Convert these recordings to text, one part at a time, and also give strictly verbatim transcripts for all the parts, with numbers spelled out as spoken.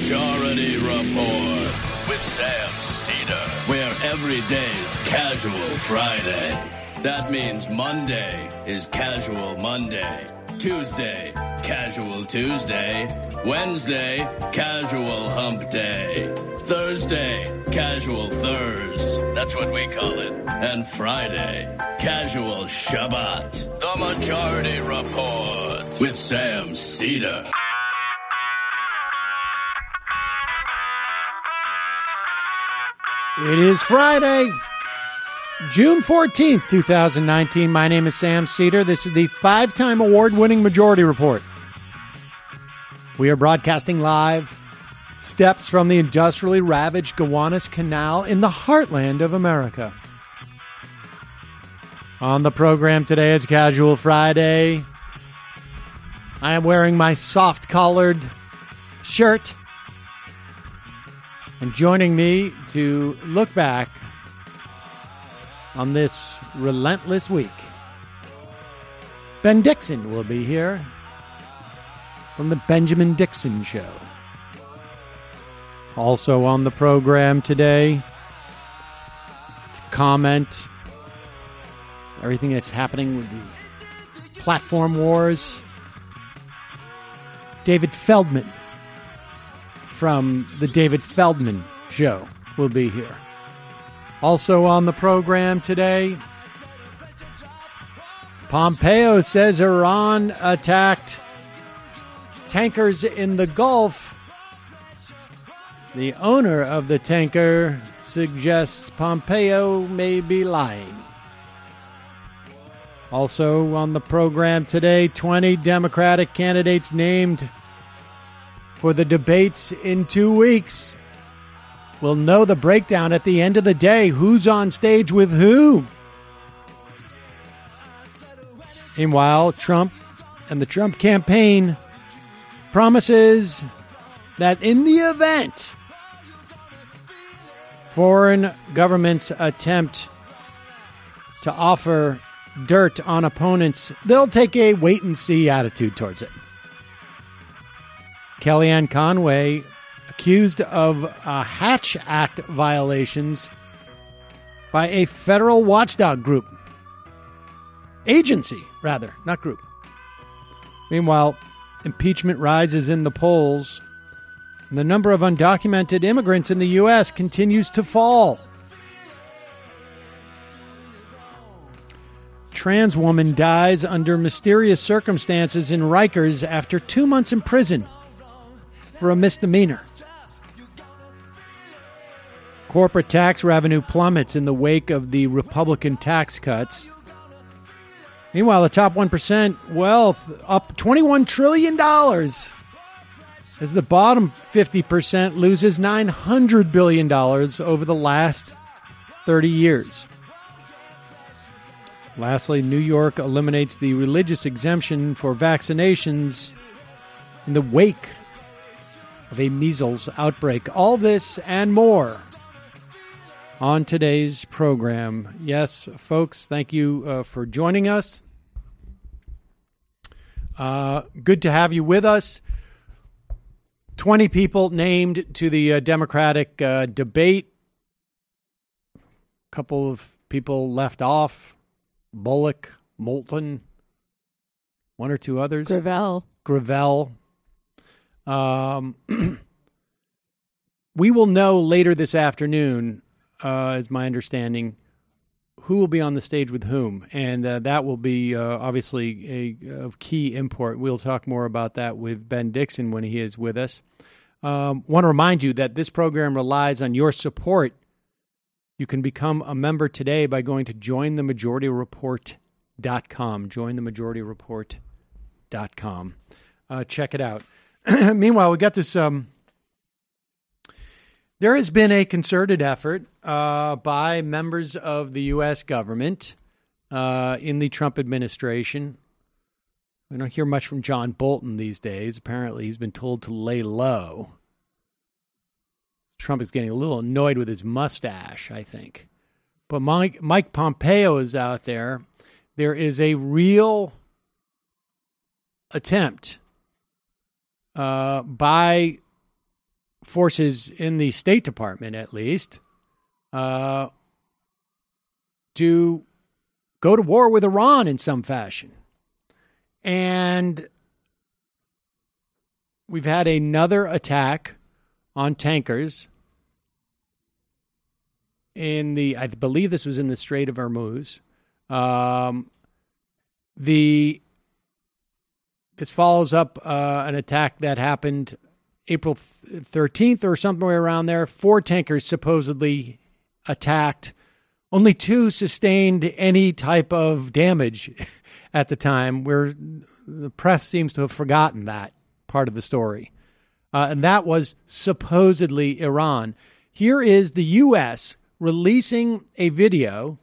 Majority Report with Sam Cedar, where every day's Casual Friday. That means Monday is Casual Monday, Tuesday, Casual Tuesday, Wednesday, Casual Hump Day, Thursday, Casual Thurs, that's what we call it, and Friday, Casual Shabbat. The Majority Report with Sam Cedar. It is Friday, June fourteenth, twenty nineteen. My name is Sam Cedar. This is the five-time award-winning Majority Report. We are broadcasting live steps from the industrially ravaged Gowanus Canal in the heartland of America. On the program today, it's Casual Friday. I am wearing my soft-collared shirt. And joining me to look back on this relentless week, Ben Dixon will be here from the Benjamin Dixon Show. Also on the program today to comment everything that's happening with the platform wars, David Feldman from the David Feldman Show will be here. Also on the program today, Pompeo says Iran attacked tankers in the Gulf. The owner of the tanker suggests Pompeo may be lying. Also on the program today, twenty Democratic candidates named for the debates in two weeks. We'll know the breakdown at the end of the day. Who's on stage with who? Meanwhile, Trump and the Trump campaign promises that in the event foreign governments attempt to offer dirt on opponents, they'll take a wait-and-see attitude towards it. Kellyanne Conway accused of uh, Hatch Act violations by a federal watchdog group. Agency, rather, not group. Meanwhile, impeachment rises in the polls, and the number of undocumented immigrants in the U S continues to fall. Trans woman dies under mysterious circumstances in Rikers after two months in prison for a misdemeanor. Corporate tax revenue plummets in the wake of the Republican tax cuts. Meanwhile, the top one percent wealth up twenty-one trillion dollars as the bottom fifty percent loses nine hundred billion dollars over the last thirty years. Lastly, New York eliminates the religious exemption for vaccinations in the wake of a measles outbreak. All this and more on today's program. Yes, folks, thank you uh, for joining us. Uh, good to have you with us. twenty people named to the uh, Democratic uh, debate. A couple of people left off. Bullock, Moulton, one or two others. Gravel. Gravel. Um, we will know later this afternoon, uh, is my understanding, who will be on the stage with whom. And uh, that will be uh, obviously a, of key import. We'll talk more about that with Ben Dixon when he is with us. Um, want to remind you that this program relies on your support. You can become a member today by going to join the majority report dot com. join the majority report dot com. Uh, check it out. Meanwhile, we got this. Um, there has been a concerted effort uh, by members of the U S government uh, in the Trump administration. We don't hear much from John Bolton these days. Apparently, he's been told to lay low. Trump is getting a little annoyed with his mustache, I think. But Mike, Mike Pompeo is out there. There is a real attempt uh, by forces in the State Department, at least, uh, to go to war with Iran in some fashion. And we've had another attack on tankers in the, I believe this was in the Strait of Hormuz. Um, the this follows up uh, an attack that happened April thirteenth or somewhere around there. Four tankers supposedly attacked. Only two sustained any type of damage at the time, where the press seems to have forgotten that part of the story. Uh, and that was supposedly Iran. Here is the U S releasing a video.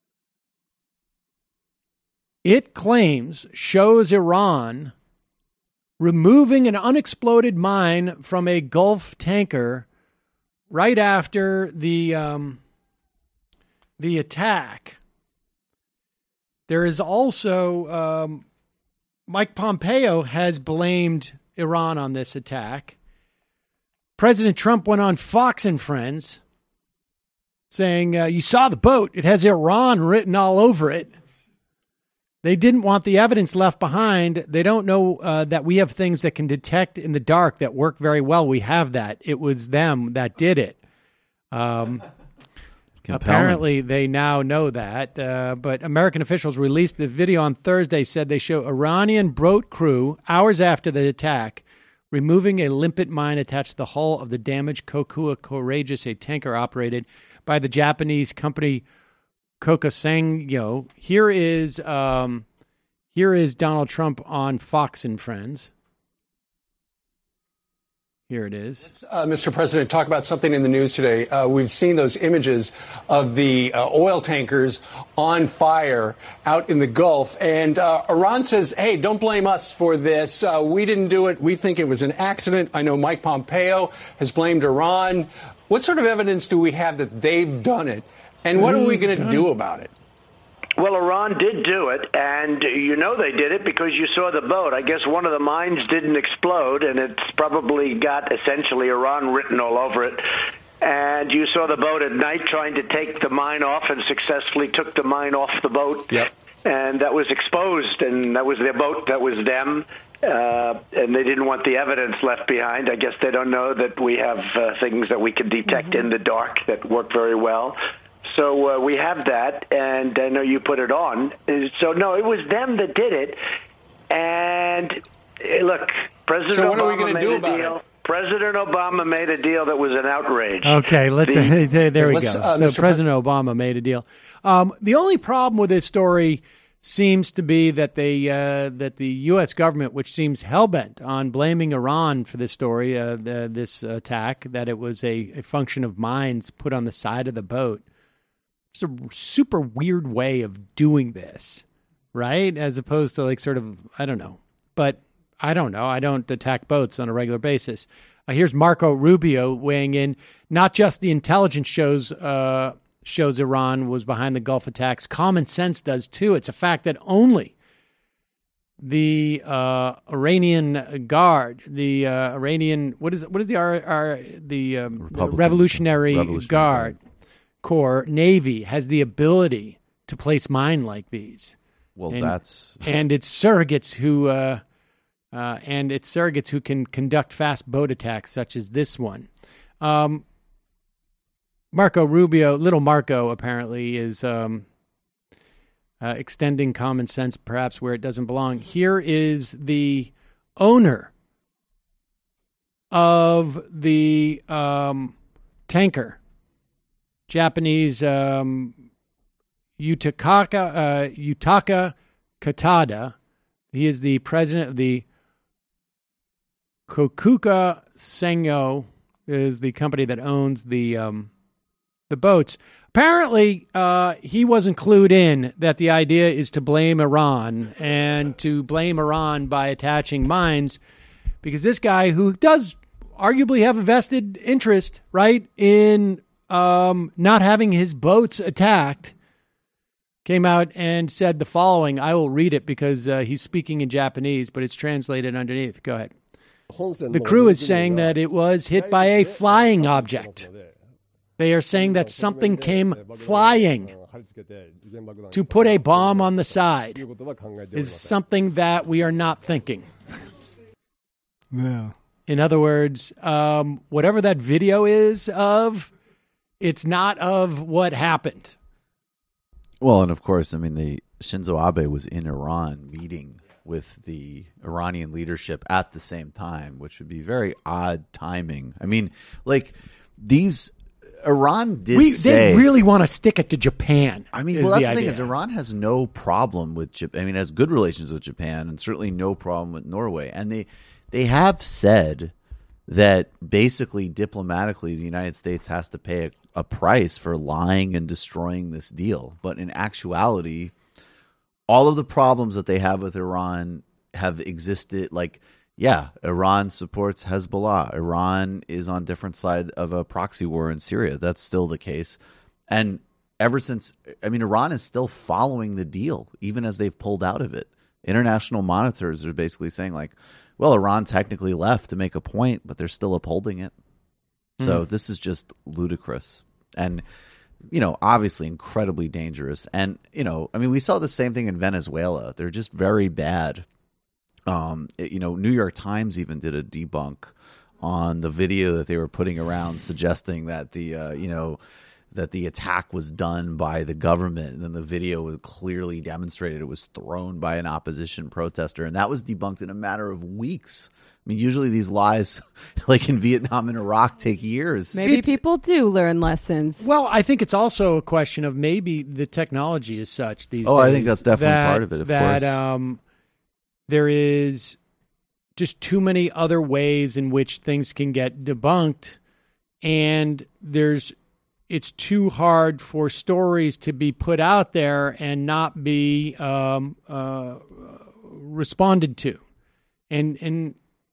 It claims shows Iran removing an unexploded mine from a Gulf tanker right after the um, the attack. There is also um, Mike Pompeo has blamed Iran on this attack. President Trump went on Fox and Friends saying, uh, you saw the boat. It has Iran written all over it. They didn't want the evidence left behind. They don't know uh, that we have things that can detect in the dark that work very well. We have that. It was them that did it. Um, apparently, they now know that. Uh, but American officials released the video on Thursday, said they show Iranian boat crew hours after the attack removing a limpet mine attached to the hull of the damaged Kokura Courageous, a tanker operated by the Japanese company Kokusangyo. Here is um, here is Donald Trump on Fox and Friends. Here it is. Uh, Mister President, talk about something in the news today. Uh, we've seen those images of the uh, oil tankers on fire out in the Gulf. And uh, Iran says, hey, don't blame us for this. Uh, we didn't do it. We think it was an accident. I know Mike Pompeo has blamed Iran. What sort of evidence do we have that they've done it? And what are we going to do about it? Well, Iran did do it, and you know they did it because you saw the boat. I guess one of the mines didn't explode, and it's probably got essentially Iran written all over it. And you saw the boat at night trying to take the mine off and successfully took the mine off the boat. Yep. And that was exposed, and that was their boat, that was them. Uh, and they didn't want the evidence left behind. I guess they don't know that we have uh, things that we can detect mm-hmm. in the dark that work very well. So uh, we have that, and I know you put it on. So, no, it was them that did it. And, hey, look, President so what Obama are we going to do about deal. it? President Obama made a deal that was an outrage. Okay, let's. The, uh, there we let's, go. Uh, so Mister President Pre- Obama made a deal. Um, the only problem with this story seems to be that they uh, that the U S government, which seems hellbent on blaming Iran for this story, uh, the, this attack, that it was a, a function of mines put on the side of the boat. It's a super weird way of doing this, right? As opposed to like sort of, I don't know. But I don't know. I don't attack boats on a regular basis. Uh, here's Marco Rubio weighing in. Not just the intelligence shows uh, shows Iran was behind the Gulf attacks. Common sense does too. It's a fact that only the uh, Iranian Guard, the uh, Iranian, what is what is the R, R, the, um, the Revolutionary, Revolutionary Guard. Guard. Corps Navy has the ability to place mine like these. Well, and, that's and it's surrogates who uh, uh, and it's surrogates who can conduct fast boat attacks such as this one. Um, Marco Rubio, little Marco, apparently is um, uh, extending common sense perhaps where it doesn't belong. Here is the owner of the um, tanker. Japanese um, Yutaka, uh, Yutaka Katada. He is the president of the Kokuka Sangyo, is the company that owns the um, the boats. Apparently, uh, he wasn't clued in that the idea is to blame Iran and to blame Iran by attaching mines, because this guy, who does arguably have a vested interest, right, in Um, not having his boats attacked, came out and said the following. I will read it because uh, he's speaking in Japanese, but it's translated underneath. Go ahead. The crew is saying that it was hit by a flying object. They are saying that something came flying to put a bomb on the side is something that we are not thinking. Yeah. In other words, um, whatever that video is of, it's not of what happened. Well, and of course, I mean, the Shinzo Abe was in Iran meeting with the Iranian leadership at the same time, which would be very odd timing. I mean, like these, Iran did we, say... They really want to stick it to Japan. I mean, well, that's the, the thing is Iran has no problem with Japan. I mean, it has good relations with Japan and certainly no problem with Norway. And they, they have said that basically diplomatically the United States has to pay a, a price for lying and destroying this deal. But in actuality, all of the problems that they have with Iran have existed. Like, yeah, Iran supports Hezbollah. Iran is on different side of a proxy war in Syria. That's still the case. And ever since, I mean, Iran is still following the deal, even as they've pulled out of it. International monitors are basically saying like, well, Iran technically left to make a point, but they're still upholding it. So mm. this is just ludicrous. And, you know, obviously incredibly dangerous. And, you know, I mean, we saw the same thing in Venezuela. They're just very bad. Um, it, you know, New York Times even did a debunk on the video that they were putting around suggesting that the, uh, you know, that the attack was done by the government. And then the video was clearly demonstrated it was thrown by an opposition protester. And that was debunked in a matter of weeks. I mean, usually these lies, like in Vietnam and Iraq, take years. Maybe It's, people do learn lessons. Well, I think it's also a question of maybe the technology is such these oh, days. I think that's definitely that, part of it, of that, course. Um, there is just too many other ways in which things can get debunked. And there's it's too hard for stories to be put out there and not be um, uh, responded to. And and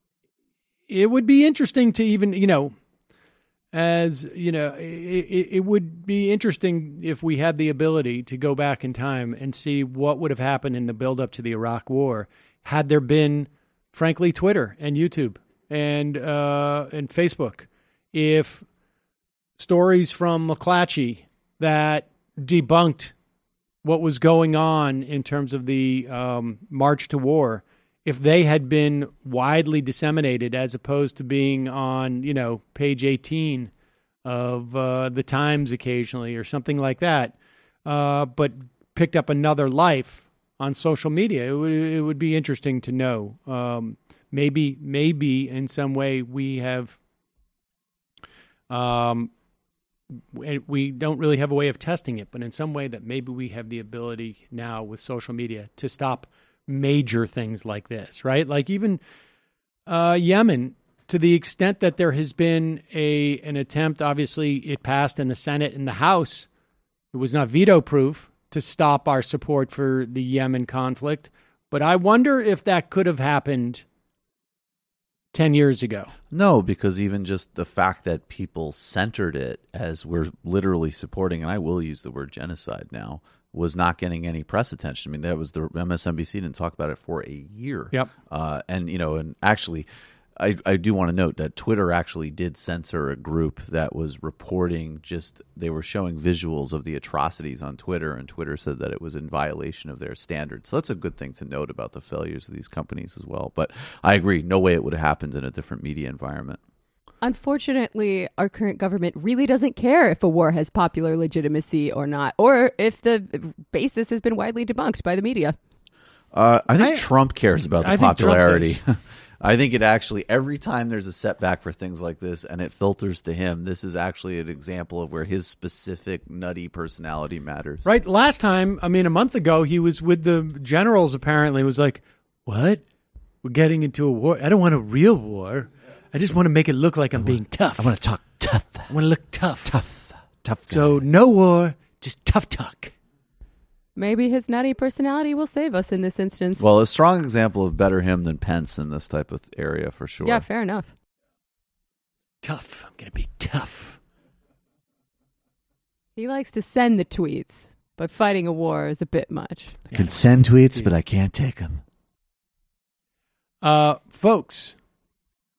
it would be interesting to even, you know, as, you know, it, it would be interesting if we had the ability to go back in time and see what would have happened in the buildup to the Iraq War had there been, frankly, Twitter and YouTube and uh, and Facebook. If stories from McClatchy that debunked what was going on in terms of the um, march to war, if they had been widely disseminated as opposed to being on, you know, page eighteen of uh, the Times occasionally or something like that, uh, but picked up another life on social media, it would it would be interesting to know. Um, maybe maybe in some way we have. Um, we don't really have a way of testing it, but in some way that maybe we have the ability now with social media to stop major things like this, right? Like even uh, Yemen, to the extent that there has been a an attempt, obviously it passed in the Senate and the House. It was not veto-proof to stop our support for the Yemen conflict, but I wonder if that could have happened ten years ago. No, because even just the fact that people centered it as we're literally supporting, and I will use the word genocide now, was not getting any press attention. I mean, that was the M S N B C didn't talk about it for a year. Yep. Uh, and, you know, and actually, I, I do want to note that Twitter actually did censor a group that was reporting just, they were showing visuals of the atrocities on Twitter, and Twitter said that it was in violation of their standards. So that's a good thing to note about the failures of these companies as well. But I agree, no way it would have happened in a different media environment. Unfortunately, our current government really doesn't care if a war has popular legitimacy or not, or if the basis has been widely debunked by the media. Uh, I think I, Trump cares about the I popularity. I think it actually, every time there's a setback for things like this and it filters to him, this is actually an example of where his specific nutty personality matters. Right. Last time, I mean, a month ago, he was with the generals, apparently. was like, what? We're getting into a war. I don't want a real war. I just want to make it look like I'm want, being tough. I want to talk tough. I want to look tough. Tough. Tough guy. So no war, just tough talk. Maybe his nutty personality will save us in this instance. Well, a strong example of better him than Pence in this type of area, for sure. Yeah, fair enough. Tough. I'm going to be tough. He likes to send the tweets, but fighting a war is a bit much. I can send tweets, but I can't take them. Uh, folks,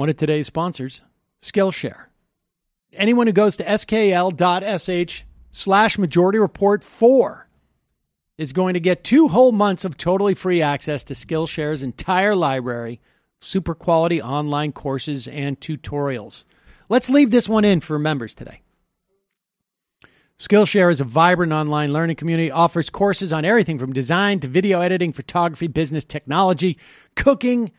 one of today's sponsors, Skillshare. Anyone who goes to skl.sh slash majority report four is going to get two whole months of totally free access to Skillshare's entire library, super quality online courses and tutorials. Let's leave this one in for members today. Skillshare is a vibrant online learning community, offers courses on everything from design to video editing, photography, business, technology, cooking,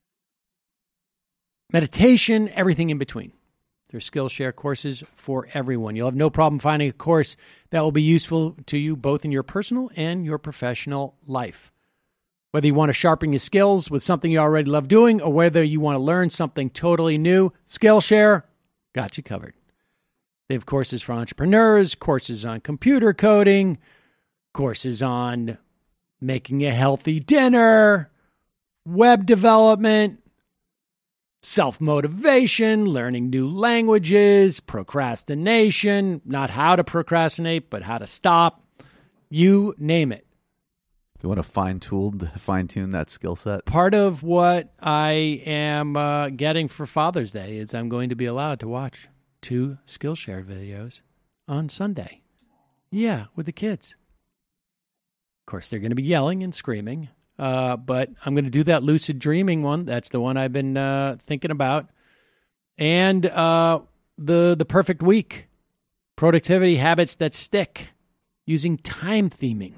meditation, everything in between. There's Skillshare courses for everyone. You'll have no problem finding a course that will be useful to you both in your personal and your professional life. Whether you want to sharpen your skills with something you already love doing or whether you want to learn something totally new, Skillshare got you covered. They have courses for entrepreneurs, courses on computer coding, courses on making a healthy dinner, web development, self-motivation, learning new languages, procrastination, not how to procrastinate, but how to stop. You name it. If you want to fine-tune, fine-tune that skill set. Part of what I am uh, getting for Father's Day is I'm going to be allowed to watch two Skillshare videos on Sunday. Yeah, with the kids. Of course, they're going to be yelling and screaming. Uh, but I'm going to do that lucid dreaming one. That's the one I've been uh, thinking about. And uh, the the perfect week. Productivity habits that stick using time theming.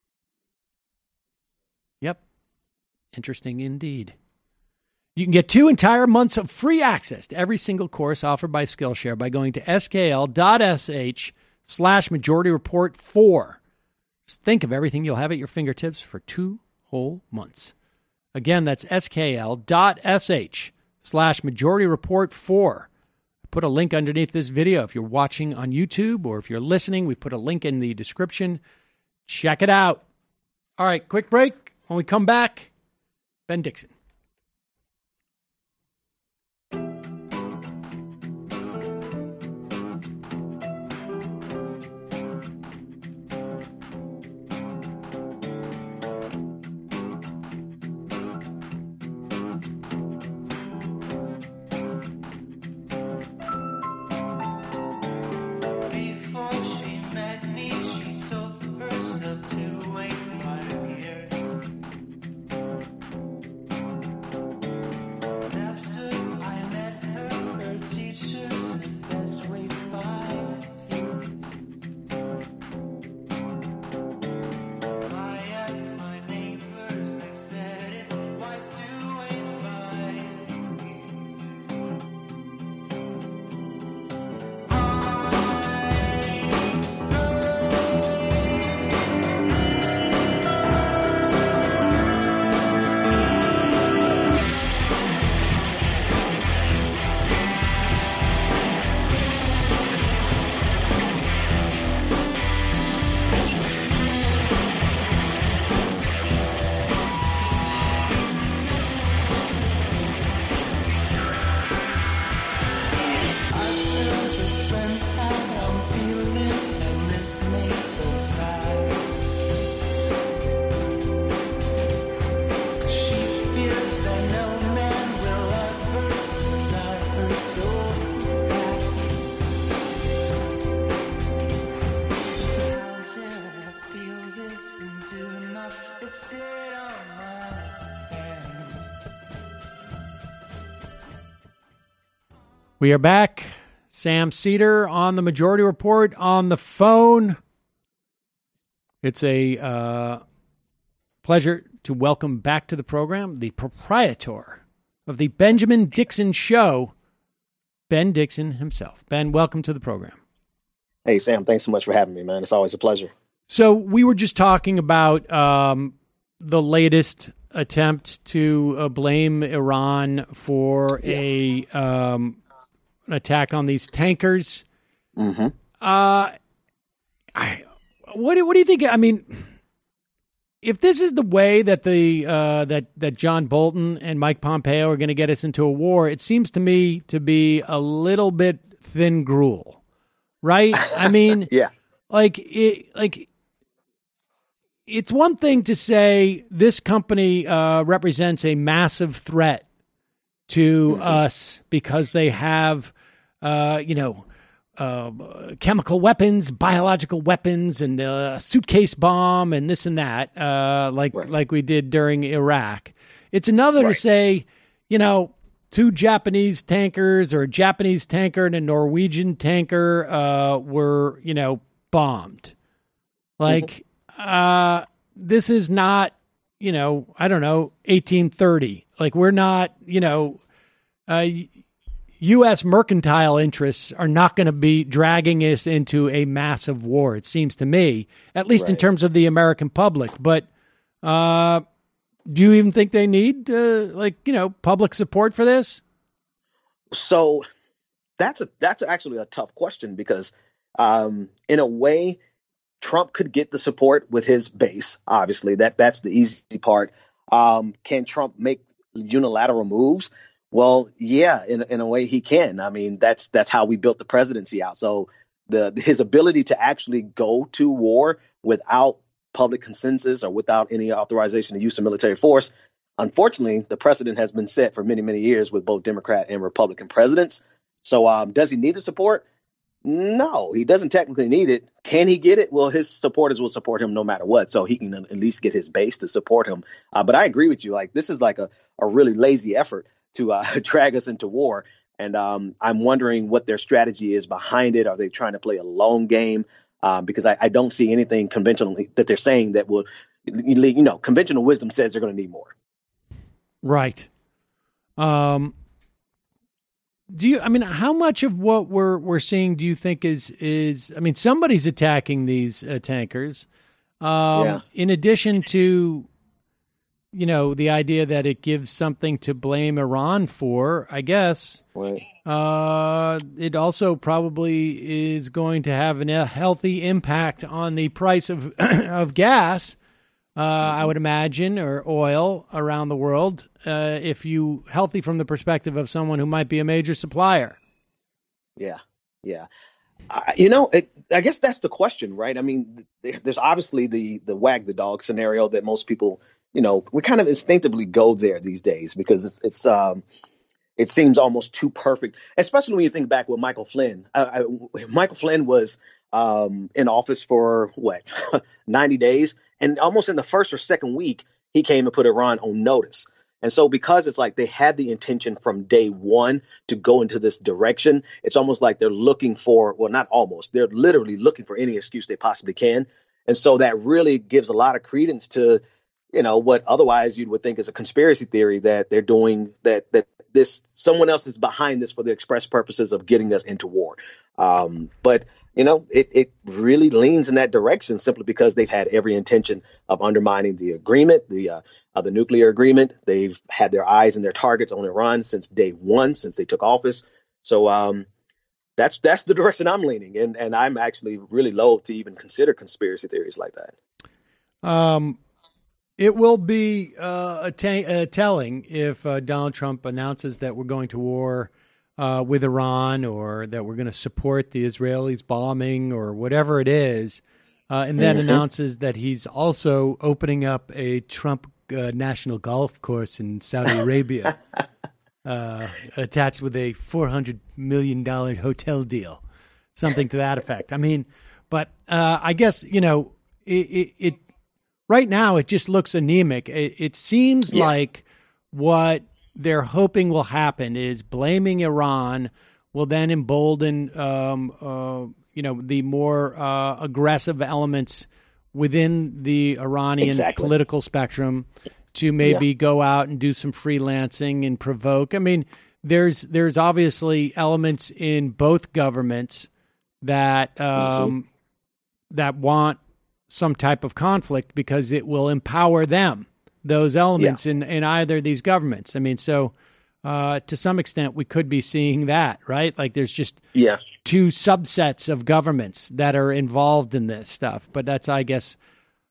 Yep. Interesting indeed. You can get two entire months of free access to every single course offered by Skillshare by going to skl.sh slash majority report four. Just think of everything you'll have at your fingertips for two whole months. Again, that's skl.sh slash majority report four. I put a link underneath this video. If you're watching on YouTube or if you're listening, we put a link in the description. Check it out. All right, quick break. When we come back, Ben Dixon. We are back. Sam Seder on the Majority Report on the phone. It's a uh, pleasure to welcome back to the program the proprietor of the Benjamin Dixon Show, Ben Dixon himself. Ben, welcome to the program. Hey, Sam, thanks so much for having me, man. It's always a pleasure. So we were just talking about um, the latest attempt to uh, blame Iran for yeah. a um, an attack on these tankers. Mm-hmm. Uh, I, what do, what do you think? I mean, if this is the way that the uh, that that John Bolton and Mike Pompeo are going to get us into a war, it seems to me to be a little bit thin gruel, right? I mean, yeah, like it, like. It's one thing to say this company uh, represents a massive threat to Mm-hmm. us because they have, uh, you know, uh, chemical weapons, biological weapons, and a suitcase bomb, and this and that, uh, like Right. like we did during Iraq. It's another Right. to say, you know, two Japanese tankers or a Japanese tanker and a Norwegian tanker uh, were, you know, bombed. Like, uh, this is not, you know, I don't know, eighteen thirty. Like, we're not, you know, uh, U S mercantile interests are not going to be dragging us into a massive war, it seems to me, at least in Right. terms of the American public. But uh, do you even think they need, uh, like, you know, public support for this? So that's a that's actually a tough question because, um, in a way, Trump could get the support with his base. Obviously, that that's the easy part. Um, can Trump make unilateral moves? Well, yeah, in in a way he can. I mean, that's that's how we built the presidency out. So the his ability to actually go to war without public consensus or without any authorization to use of military force. Unfortunately, the precedent has been set for many, many years with both Democrat and Republican presidents. So um, does he need the support? No, he doesn't technically need it. Can he get it? Well, his supporters will support him no matter what. So he can at least get his base to support him. Uh, but I agree with you. Like, this is like a, a really lazy effort to uh, drag us into war. And um, I'm wondering what their strategy is behind it. Are they trying to play a long game? Um, because I, I don't see anything conventionally that they're saying that will, you know, conventional wisdom says they're going to need more. Right. Um, do you, I mean, how much of what we're, we're seeing do you think is, is, I mean, somebody's attacking these uh, tankers. Um, Yeah. in addition to, you know, the idea that it gives something to blame Iran for, I guess, Right. uh, it also probably is going to have an, a healthy impact on the price of, of gas. Uh, I would imagine, or oil around the world, uh, if you healthy from the perspective of someone who might be a major supplier. Yeah, yeah. I, you know, it, I guess that's the question, right? I mean, there, there's obviously the the wag the dog scenario that most people, you know, we kind of instinctively go there these days because it's it's um it seems almost too perfect, especially when you think back with Michael Flynn. Uh, I, Michael Flynn was um, in office for what ninety days. And almost in the first or second week, he came and put Iran on notice. And so because it's like they had the intention from day one to go into this direction, it's almost like they're looking for, well, not almost, they're literally looking for any excuse they possibly can. And so that really gives a lot of credence to, you know, what otherwise you would think is a conspiracy theory that they're doing, that that this someone else is behind this for the express purposes of getting us into war. Um, but You know, it, it really leans in that direction simply because they've had every intention of undermining the agreement, the uh, uh, the nuclear agreement. They've had their eyes and their targets on Iran since day one, since they took office. So um, that's that's the direction I'm leaning, and and I'm actually really loath to even consider conspiracy theories like that. Um, it will be uh, a ta- uh, telling if uh, Donald Trump announces that we're going to war Uh, with Iran, or that we're going to support the Israelis bombing, or whatever it is, uh, and then Mm-hmm. announces that he's also opening up a Trump uh, national golf course in Saudi Arabia, uh, attached with a four hundred million dollars hotel deal, something to that effect. I mean, but uh, I guess, you know, it, it, it right now it just looks anemic. It, it seems Yeah. like what they're hoping will happen is blaming Iran will then embolden, um, uh, you know, the more uh, aggressive elements within the Iranian Exactly. political spectrum to maybe Yeah. go out and do some freelancing and provoke. I mean, there's there's obviously elements in both governments that um, Mm-hmm. that want some type of conflict because it will empower them. Those elements Yeah. in, in either of these governments. I mean, so uh, to some extent, we could be seeing that, right? Like there's just Yeah. two subsets of governments that are involved in this stuff. But that's, I guess,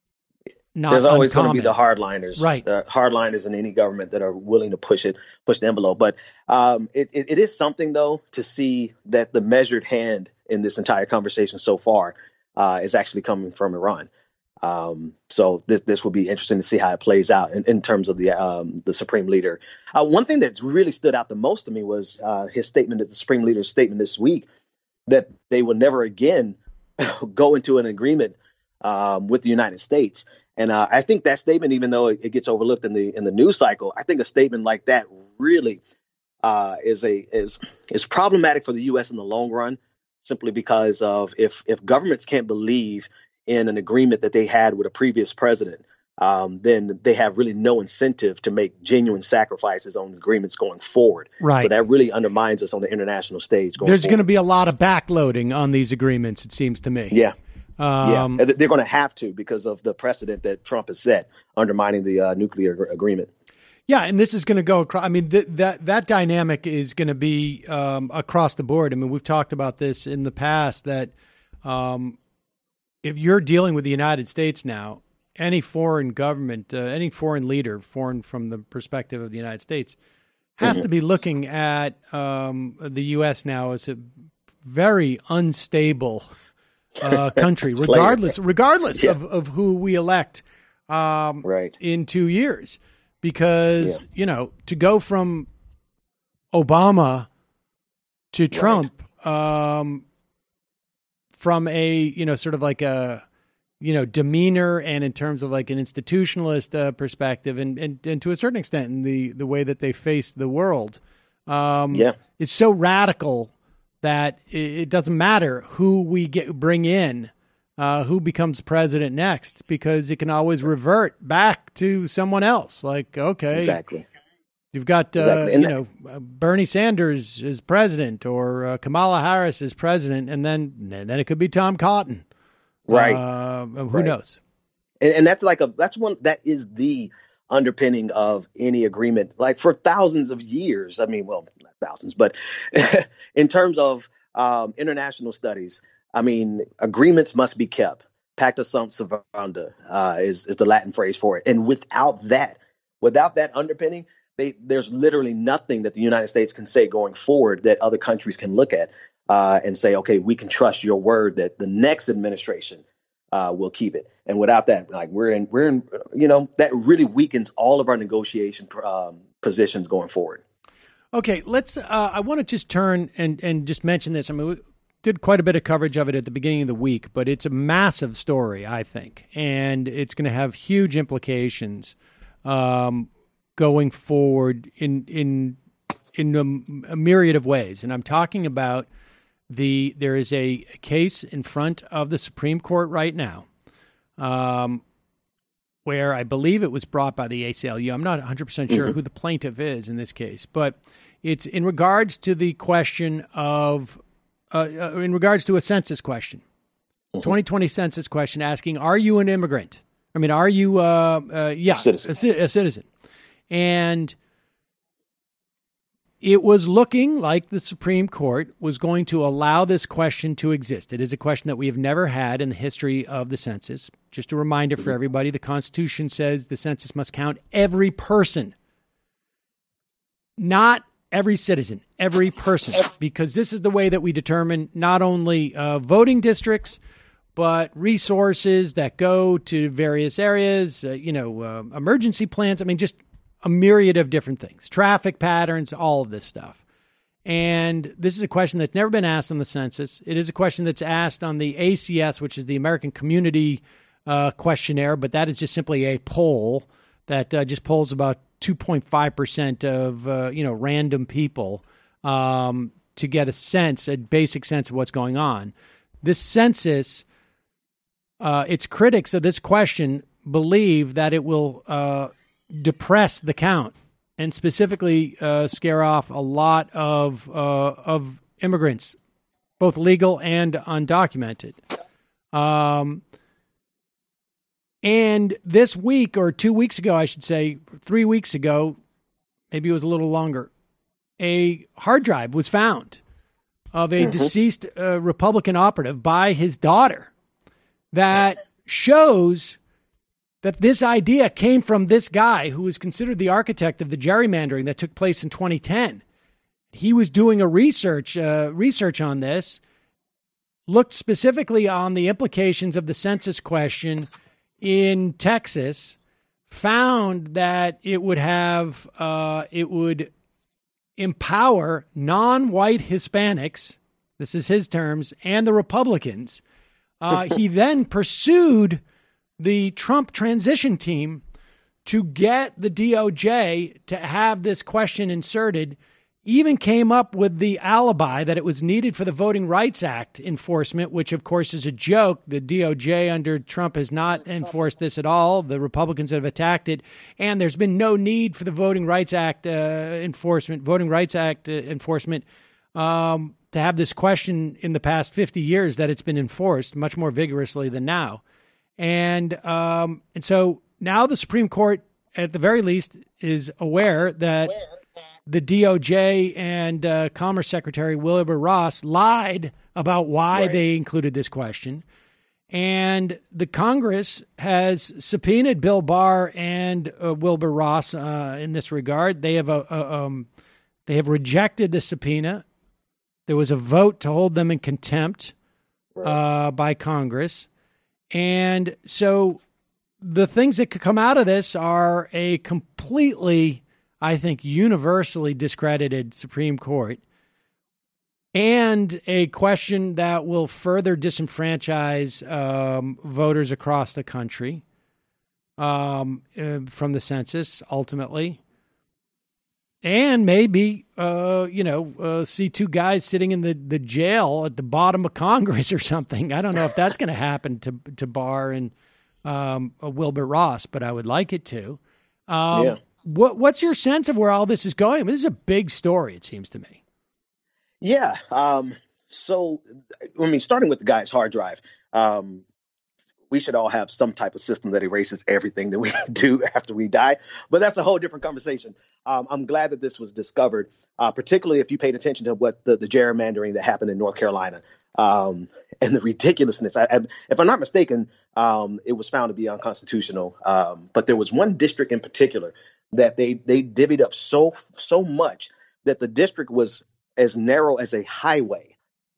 not There's always going uncommon. to be the hardliners, Right. The hardliners in any government that are willing to push it, push the envelope. But um, it, it, it is something, though, to see that the measured hand in this entire conversation so far uh, is actually coming from Iran. Um, so this this will be interesting to see how it plays out in, in terms of the um, the Supreme Leader. Uh, one thing that really stood out the most to me was uh, his statement, the Supreme Leader's statement this week, that they will never again go into an agreement um, with the United States. And uh, I think that statement, even though it, it gets overlooked in the in the news cycle, I think a statement like that really uh, is a is is problematic for the U S in the long run, simply because of if if governments can't believe in an agreement that they had with a previous president, um, then they have really no incentive to make genuine sacrifices on agreements going forward. Right. So that really undermines us on the international stage. Going There's forward. going to be a lot of backloading on these agreements, it seems to me. Yeah. Um, yeah. They're going to have to because of the precedent that Trump has set undermining the uh, nuclear ag- agreement. Yeah, and this is going to go across. I mean, th- that that dynamic is going to be um, across the board. I mean, we've talked about this in the past that um, if you're dealing with the United States now, any foreign government, uh, any foreign leader, foreign from the perspective of the United States, has mm-hmm. to be looking at um, the U S now as a very unstable uh, country, regardless regardless yeah. of, of who we elect um, right. in two years. Because, yeah. you know, to go from Obama to Trump, right. um, from a, you know, sort of like a, you know, demeanor and in terms of like an institutionalist uh, perspective and, and, and to a certain extent in the, the way that they face the world, um, yeah. is so radical that it, it doesn't matter who we get bring in. Uh, who becomes president next, because it can always revert back to someone else. Like, okay, exactly. You've got, uh, exactly. you know, uh, Bernie Sanders as president or uh, Kamala Harris as president, and then and then it could be Tom Cotton. Right. Uh, who right. knows? And, and that's like a that's one that is the underpinning of any agreement. Like for thousands of years. I mean, well, not thousands, but in terms of um, international studies. I mean, agreements must be kept. Pacta sunt servanda uh, is, is the Latin phrase for it. And without that, without that underpinning, they, there's literally nothing that the United States can say going forward that other countries can look at uh, and say, OK, we can trust your word that the next administration uh, will keep it. And without that, like we're in, we're in, you know, that really weakens all of our negotiation um, positions going forward. OK, let's uh, I want to just turn and, and just mention this. I mean, we, did quite a bit of coverage of it at the beginning of the week, but it's a massive story, I think, and it's going to have huge implications um, going forward in in in a, a myriad of ways. And I'm talking about the there is a case in front of the Supreme Court right now, um, where I believe it was brought by the A C L U. I'm not one hundred percent sure who the plaintiff is in this case, but it's in regards to the question of. Uh, uh, in regards to a census question, mm-hmm. twenty twenty census question asking, are you an immigrant? I mean, are you, uh, uh, yeah, citizen. A, ci- a citizen? And it was looking like the Supreme Court was going to allow this question to exist. It is a question that we have never had in the history of the census. Just a reminder for everybody, the Constitution says the census must count every person, not every citizen, every person, because this is the way that we determine not only uh, voting districts, but resources that go to various areas, uh, you know, uh, emergency plans. I mean, just a myriad of different things, traffic patterns, all of this stuff. And this is a question that's never been asked on the census. It is a question that's asked on the A C S, which is the American Community uh, Questionnaire, but that is just simply a poll that uh, just polls about two point five percent of, uh, you know, random people um, to get a sense, a basic sense of what's going on. This census, uh, its critics of this question believe that it will uh, depress the count and specifically uh, scare off a lot of uh, of immigrants, both legal and undocumented. Um, And this week, or two weeks ago, I should say, three weeks ago, maybe it was a little longer, a hard drive was found of a mm-hmm. deceased uh, Republican operative by his daughter that shows that this idea came from this guy who was considered the architect of the gerrymandering that took place in twenty ten. He was doing a research uh, research on this, looked specifically on the implications of the census question, in Texas found that it would have uh, it would empower non-white Hispanics, this is his terms, and the Republicans. Uh, he then pursued the Trump transition team to get the D O J to have this question inserted, even came up with the alibi that it was needed for the Voting Rights Act enforcement, which, of course, is a joke. The D O J under Trump has not enforced this at all. The Republicans have attacked it. And there's been no need for the Voting Rights Act uh, enforcement, Voting Rights Act uh, enforcement um, to have this question in the past fifty years that it's been enforced much more vigorously than now. And um, and so now the Supreme Court, at the very least, is aware that the D O J and uh, Commerce Secretary Wilbur Ross lied about why right. they included this question. And the Congress has subpoenaed Bill Barr and uh, Wilbur Ross uh, in this regard. They have, uh, uh, um, they have rejected the subpoena. There was a vote to hold them in contempt right. uh, by Congress. And so the things that could come out of this are a completely, I think, universally discredited Supreme Court and a question that will further disenfranchise um, voters across the country um, uh, from the census, ultimately. And maybe, uh, you know, uh, see two guys sitting in the, the jail at the bottom of Congress or something. I don't know if that's going to happen to to Barr and um, Wilbur Ross, but I would like it to. Um, yeah. What What's your sense of where all this is going? I mean, this is a big story, it seems to me. Yeah. Um, so, I mean, starting with the guy's hard drive, um, we should all have some type of system that erases everything that we do after we die. But that's a whole different conversation. Um, I'm glad that this was discovered, uh, particularly if you paid attention to what the, the gerrymandering that happened in North Carolina um, and the ridiculousness. I, I, if I'm not mistaken, um, it was found to be unconstitutional. Um, but there was one district in particular that they they divvied up so so much that the district was as narrow as a highway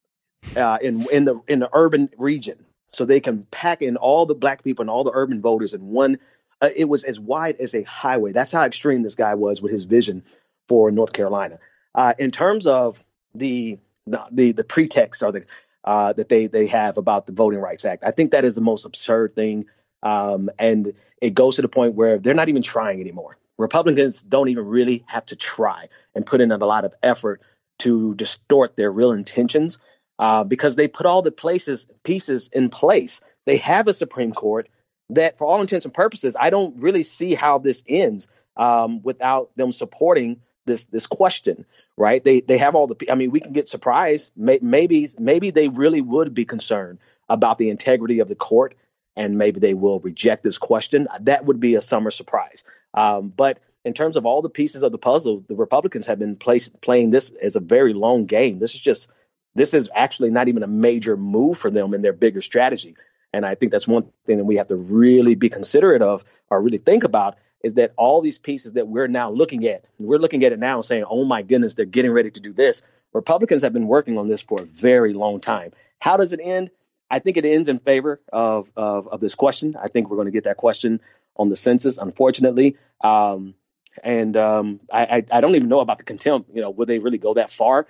uh, in in the in the urban region. So they can pack in all the black people and all the urban voters in one. Uh, it was as wide as a highway. That's how extreme this guy was with his vision for North Carolina. Uh, in terms of the the the pretext or the uh, that they they have about the Voting Rights Act, I think that is the most absurd thing. Um, and it goes to the point where they're not even trying anymore. Republicans don't even really have to try and put in a lot of effort to distort their real intentions. Uh, because they put all the places pieces in place. They have a Supreme Court that, for all intents and purposes, I don't really see how this ends um, without them supporting this this question. Right? They they have all the. I mean, we can get surprised. May, maybe maybe they really would be concerned about the integrity of the court, and maybe they will reject this question. That would be a summer surprise. Um, but in terms of all the pieces of the puzzle, the Republicans have been placed, playing this as a very long game. This is just. This is actually not even a major move for them in their bigger strategy. And I think that's one thing that we have to really be considerate of or really think about is that all these pieces that we're now looking at, we're looking at it now and saying, oh, my goodness, they're getting ready to do this. Republicans have been working on this for a very long time. How does it end? I think it ends in favor of of, of this question. I think we're going to get that question on the census, unfortunately. Um, and um, I, I, I don't even know about the contempt. You know, will they really go that far?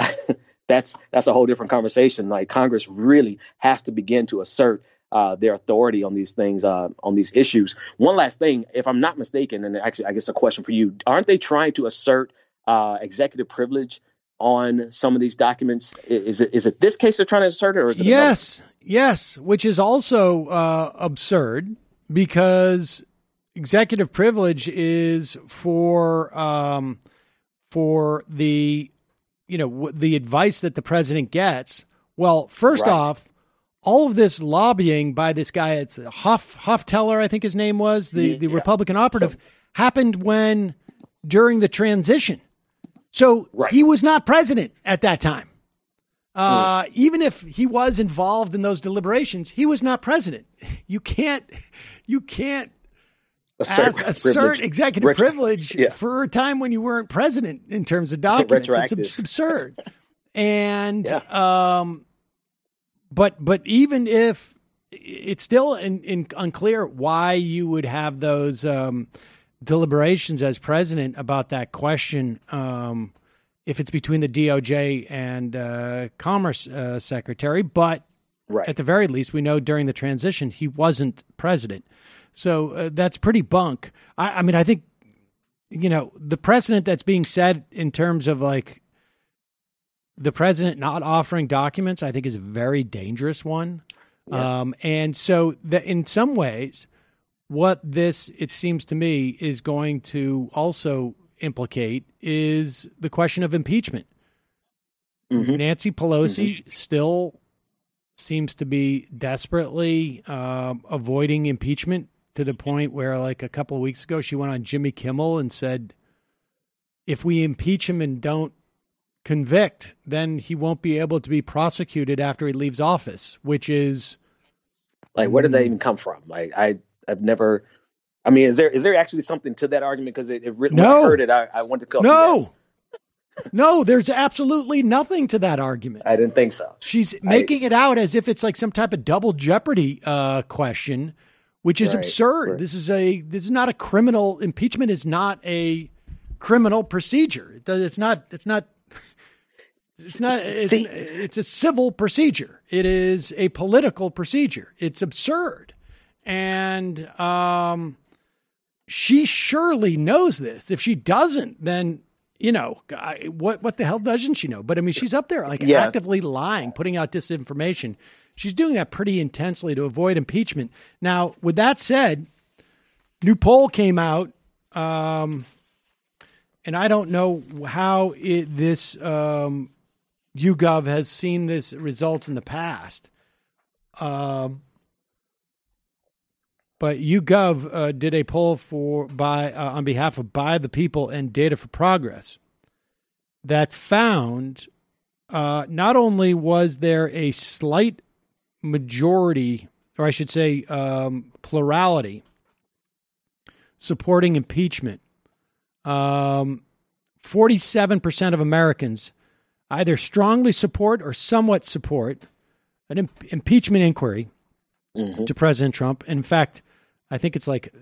That's that's a whole different conversation. Like Congress really has to begin to assert uh, their authority on these things, uh, on these issues. One last thing, if I'm not mistaken, and actually I guess a question for you, aren't they trying to assert uh, executive privilege on some of these documents? Is it is it this case they're trying to assert it, or is it yes, another? yes, which is also uh, absurd because executive privilege is for um, for the. you know, the advice that the president gets. Well, first right. off, all of this lobbying by this guy, it's Huff, Huffteller, I think his name was, the, yeah, the yeah. Republican operative, so, happened when, during the transition. So right. he was not president at that time. Uh, mm. Even if he was involved in those deliberations, he was not president. You can't, you can't, Assert, assert executive Retro- privilege yeah. for a time when you weren't president in terms of documents. It's ab- absurd. And, yeah. um, but, but even if it's still in, in unclear why you would have those um, deliberations as president about that question. Um, if it's between the D O J and uh, Commerce uh, Secretary, but right. at the very least, we know during the transition he wasn't president. So uh, that's pretty bunk. I, I mean, I think, you know, the precedent that's being set in terms of like the president not offering documents, I think is a very dangerous one. Yeah. Um, and so that in some ways, what this, it seems to me, is going to also implicate is the question of impeachment. Mm-hmm. Nancy Pelosi mm-hmm. still seems to be desperately uh, avoiding impeachment to the point where, like a couple of weeks ago, she went on Jimmy Kimmel and said, if we impeach him and don't convict, then he won't be able to be prosecuted after he leaves office, which is like, where did that even come from? Like, I, I've never, I mean, is there, is there actually something to that argument? Because it, it when no. I heard it, I, I wanted to go. No, yes. no, there's absolutely nothing to that argument. I didn't think so. She's making I, it out as if it's like some type of double jeopardy uh, question, which is right, absurd. right. This is a, this is not a criminal, impeachment is not a criminal procedure. It does, it's not, it's not, It's not, it's, it's a civil procedure. It is a political procedure. It's absurd. And um, she surely knows this. If she doesn't, then, you know, I, what what the hell doesn't she know? But I mean, she's up there like yeah. actively lying, putting out disinformation. She's doing that pretty intensely to avoid impeachment. Now, with that said, new poll came out, um, and I don't know how it, this um, YouGov has seen this results in the past. Um, but YouGov uh, did a poll for by uh, on behalf of By the People and Data for Progress that found uh, not only was there a slight majority, or I should say um, plurality, supporting impeachment, um, forty-seven percent of Americans either strongly support or somewhat support an imp- impeachment inquiry mm-hmm. to President Trump. In fact, I think it's like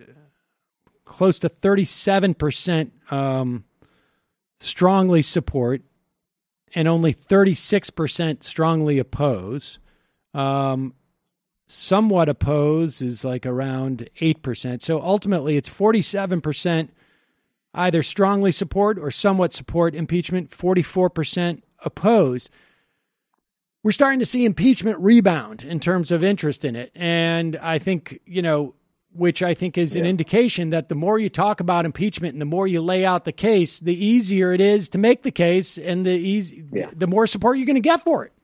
close to thirty-seven percent um, strongly support and only thirty-six percent strongly oppose. Um, somewhat oppose is like around eight percent. So ultimately it's forty-seven percent either strongly support or somewhat support impeachment, forty-four percent oppose. We're starting to see impeachment rebound in terms of interest in it. And I think, you know, which I think is yeah. an indication that the more you talk about impeachment and the more you lay out the case, the easier it is to make the case and the easy, yeah. the more support you're going to get for it.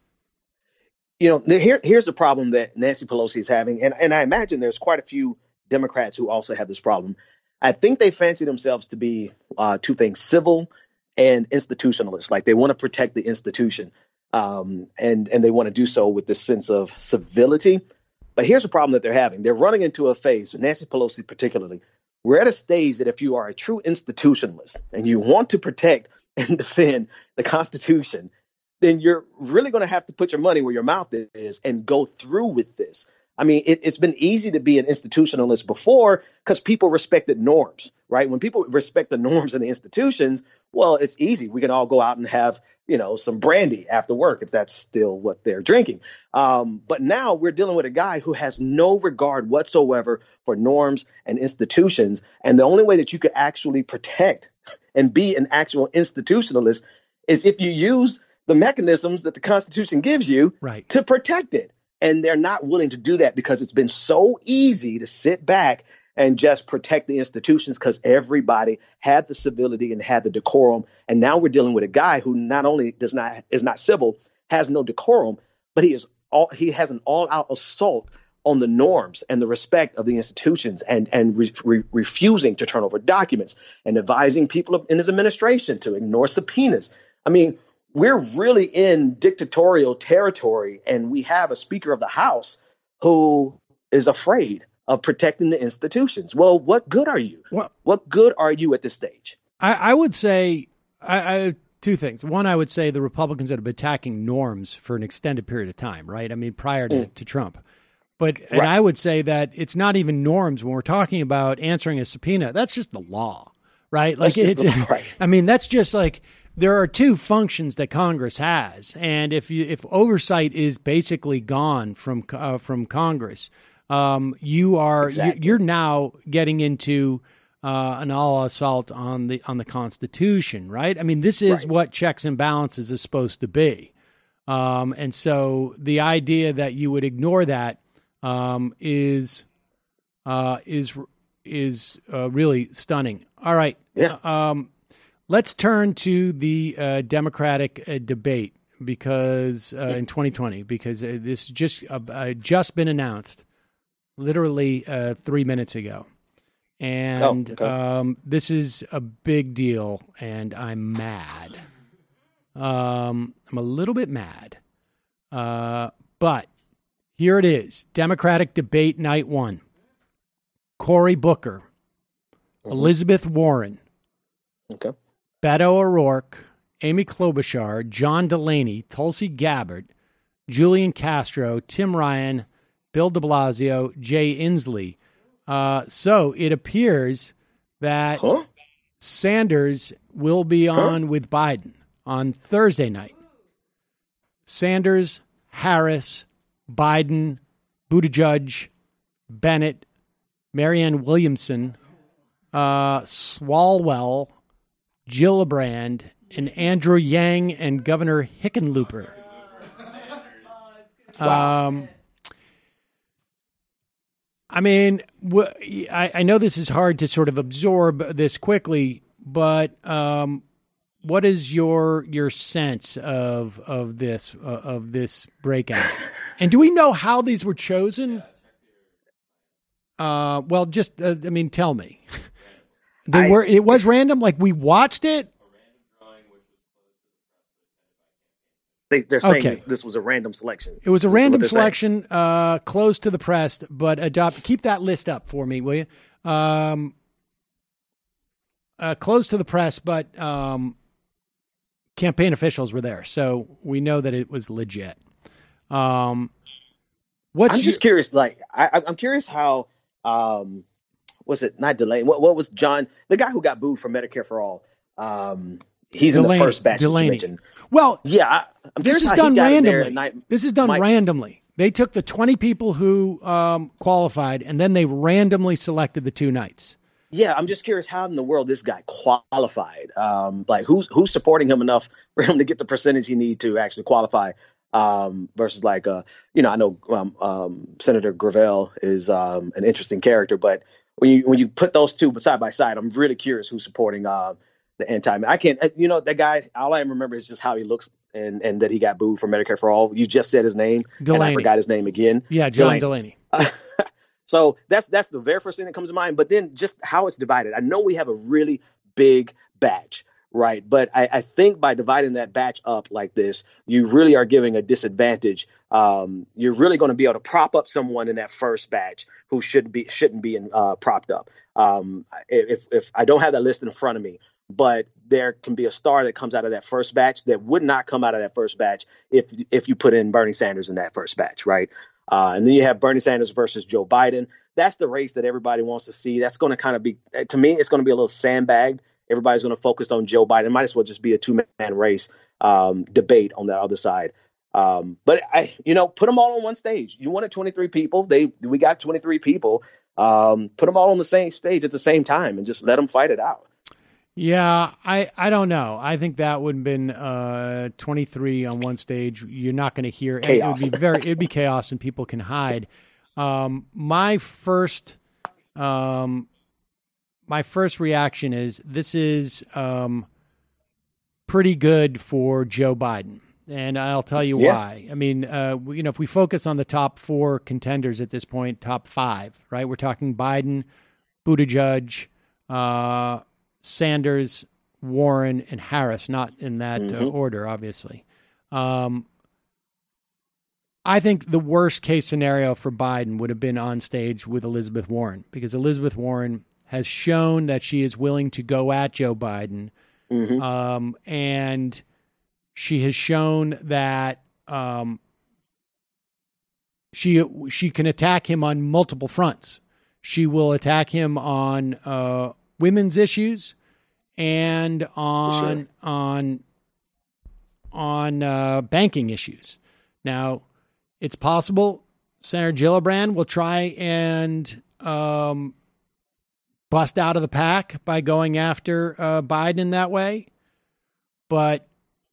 You know, here, here's the problem that Nancy Pelosi is having. And, and I imagine there's quite a few Democrats who also have this problem. I think they fancy themselves to be uh, two things, civil and institutionalists. Like they want to protect the institution um, and, and they want to do so with this sense of civility. But here's the problem that they're having. They're running into a phase, Nancy Pelosi particularly. We're at a stage that if you are a true institutionalist and you want to protect and defend the Constitution, then you're really going to have to put your money where your mouth is and go through with this. I mean, it, it's been easy to be an institutionalist before because people respected norms, right? When people respect the norms and the institutions, well, it's easy. We can all go out and have, you know, some brandy after work if that's still what they're drinking. Um, but now we're dealing with a guy who has no regard whatsoever for norms and institutions. And the only way that you could actually protect and be an actual institutionalist is if you use the mechanisms that the Constitution gives you right. to protect it. And they're not willing to do that because it's been so easy to sit back and just protect the institutions because everybody had the civility and had the decorum. And now we're dealing with a guy who not only does not is not civil, has no decorum, but he is all he has an all out assault on the norms and the respect of the institutions and, and re, re, refusing to turn over documents and advising people in his administration to ignore subpoenas. I mean, we're really in dictatorial territory, and we have a Speaker of the House who is afraid of protecting the institutions. Well, what good are you? Well, what good are you at this stage? I, I would say I, I, two things. One, I would say the Republicans that have been attacking norms for an extended period of time, right? I mean, prior to, mm. to Trump, But and Right. I would say that it's not even norms when we're talking about answering a subpoena. That's just the law, right? Like That's it's. just the- right. I mean, that's just like there are two functions that Congress has, and if you if oversight is basically gone from uh, from Congress, um, you are Exactly. you, you're now getting into uh, an all assault on the on the Constitution, right? I mean, this is Right. what checks and balances is supposed to be, um, and so the idea that you would ignore that um, is uh, is is uh, really stunning. All right, Yeah. um, let's turn to the uh, Democratic uh, debate because uh, in twenty twenty, because uh, this just uh, uh, just been announced, literally uh, three minutes ago, and Oh, okay. um, this is a big deal, and I'm mad. Um, I'm a little bit mad, uh, but here it is: Democratic debate night one. Cory Booker, Elizabeth Warren, Okay. Beto O'Rourke, Amy Klobuchar, John Delaney, Tulsi Gabbard, Julian Castro, Tim Ryan, Bill de Blasio, Jay Inslee. Uh, so it appears that Huh? Sanders will be on with Biden on Thursday night. Sanders, Harris, Biden, Buttigieg, Bennett, Marianne Williamson, uh, Swalwell, Gillibrand, and Andrew Yang and Governor Hickenlooper. Um, I mean, wh- I, I know this is hard to sort of absorb this quickly, but um, what is your your sense of of this uh, of this breakout? And do we know how these were chosen? Uh, well, just uh, I mean, tell me. They I- were. It was random. Like we watched it. They, they're saying Okay. this, this was a random selection. It was a Is this what random they're saying? selection, uh, closed to the press, but adopt. Keep that list up for me, will you? Um, uh, closed to the press, but um, campaign officials were there, so we know that it was legit. Um, what's I'm just your- curious. Like, I, I- I'm curious how. Um, was it not Delaney? What, what was John, the guy who got booed for Medicare for All? Um, he's in Delaney- the first batch that Delaney. you mentioned. well, Yeah, I, I'm this curious is how done he got in there randomly. at night. This is done Mike- randomly. They took the twenty people who um, qualified, and then they randomly selected the two nights. Yeah, I'm just curious how in the world this guy qualified. Um, like who's who's supporting him enough for him to get the percentage he need to actually qualify? Um, versus like, uh, you know, I know um, um, Senator Gravel is um, an interesting character, but when you when you put those two side by side, I'm really curious who's supporting uh, the anti. I can't, you know, that guy. All I remember is just how he looks and and that he got booed for Medicare for All. You just said his name, and Delaney. I forgot his name again. Yeah, John Delaney. Delaney. So that's that's the very first thing that comes to mind. But then just how it's divided. I know we have a really big batch, right? But I, I think by dividing that batch up like this, you really are giving a disadvantage. Um, you're really going to be able to prop up someone in that first batch who should be shouldn't be in, uh, propped up. Um, if if I don't have that list in front of me, but there can be a star that comes out of that first batch that would not come out of that first batch if if you put in Bernie Sanders in that first batch, right? Uh, and then you have Bernie Sanders versus Joe Biden. That's the race that everybody wants to see. That's going to kind of be, to me, it's going to be a little sandbagged. Everybody's going to focus on Joe Biden. It might as well just be a two-man race um, debate on that other side. Um, but I, you know, put them all on one stage. You wanted twenty-three people. They, we got twenty-three people. Um, put them all on the same stage at the same time and just let them fight it out. Yeah, I, I don't know. I think that would have been uh, twenty-three on one stage. You're not going to hear Chaos. It would be very. It'd be chaos, and people can hide. Um, my first, um, my first reaction is this is um, pretty good for Joe Biden, and I'll tell you Yeah. why. I mean, uh, you know, if we focus on the top four contenders at this point, top five, right? We're talking Biden, Buttigieg, uh, Sanders, Warren, and Harris, not in that uh, Mhm. order, obviously. Um, I think the worst case scenario for Biden would have been on stage with Elizabeth Warren, because Elizabeth Warren has shown that she is willing to go at Joe Biden. Mhm. Um, and she has shown that um, she she can attack him on multiple fronts. She will attack him on uh, women's issues and on Sure. on on uh, banking issues. Now, it's possible Senator Gillibrand will try and um, bust out of the pack by going after uh, Biden that way, but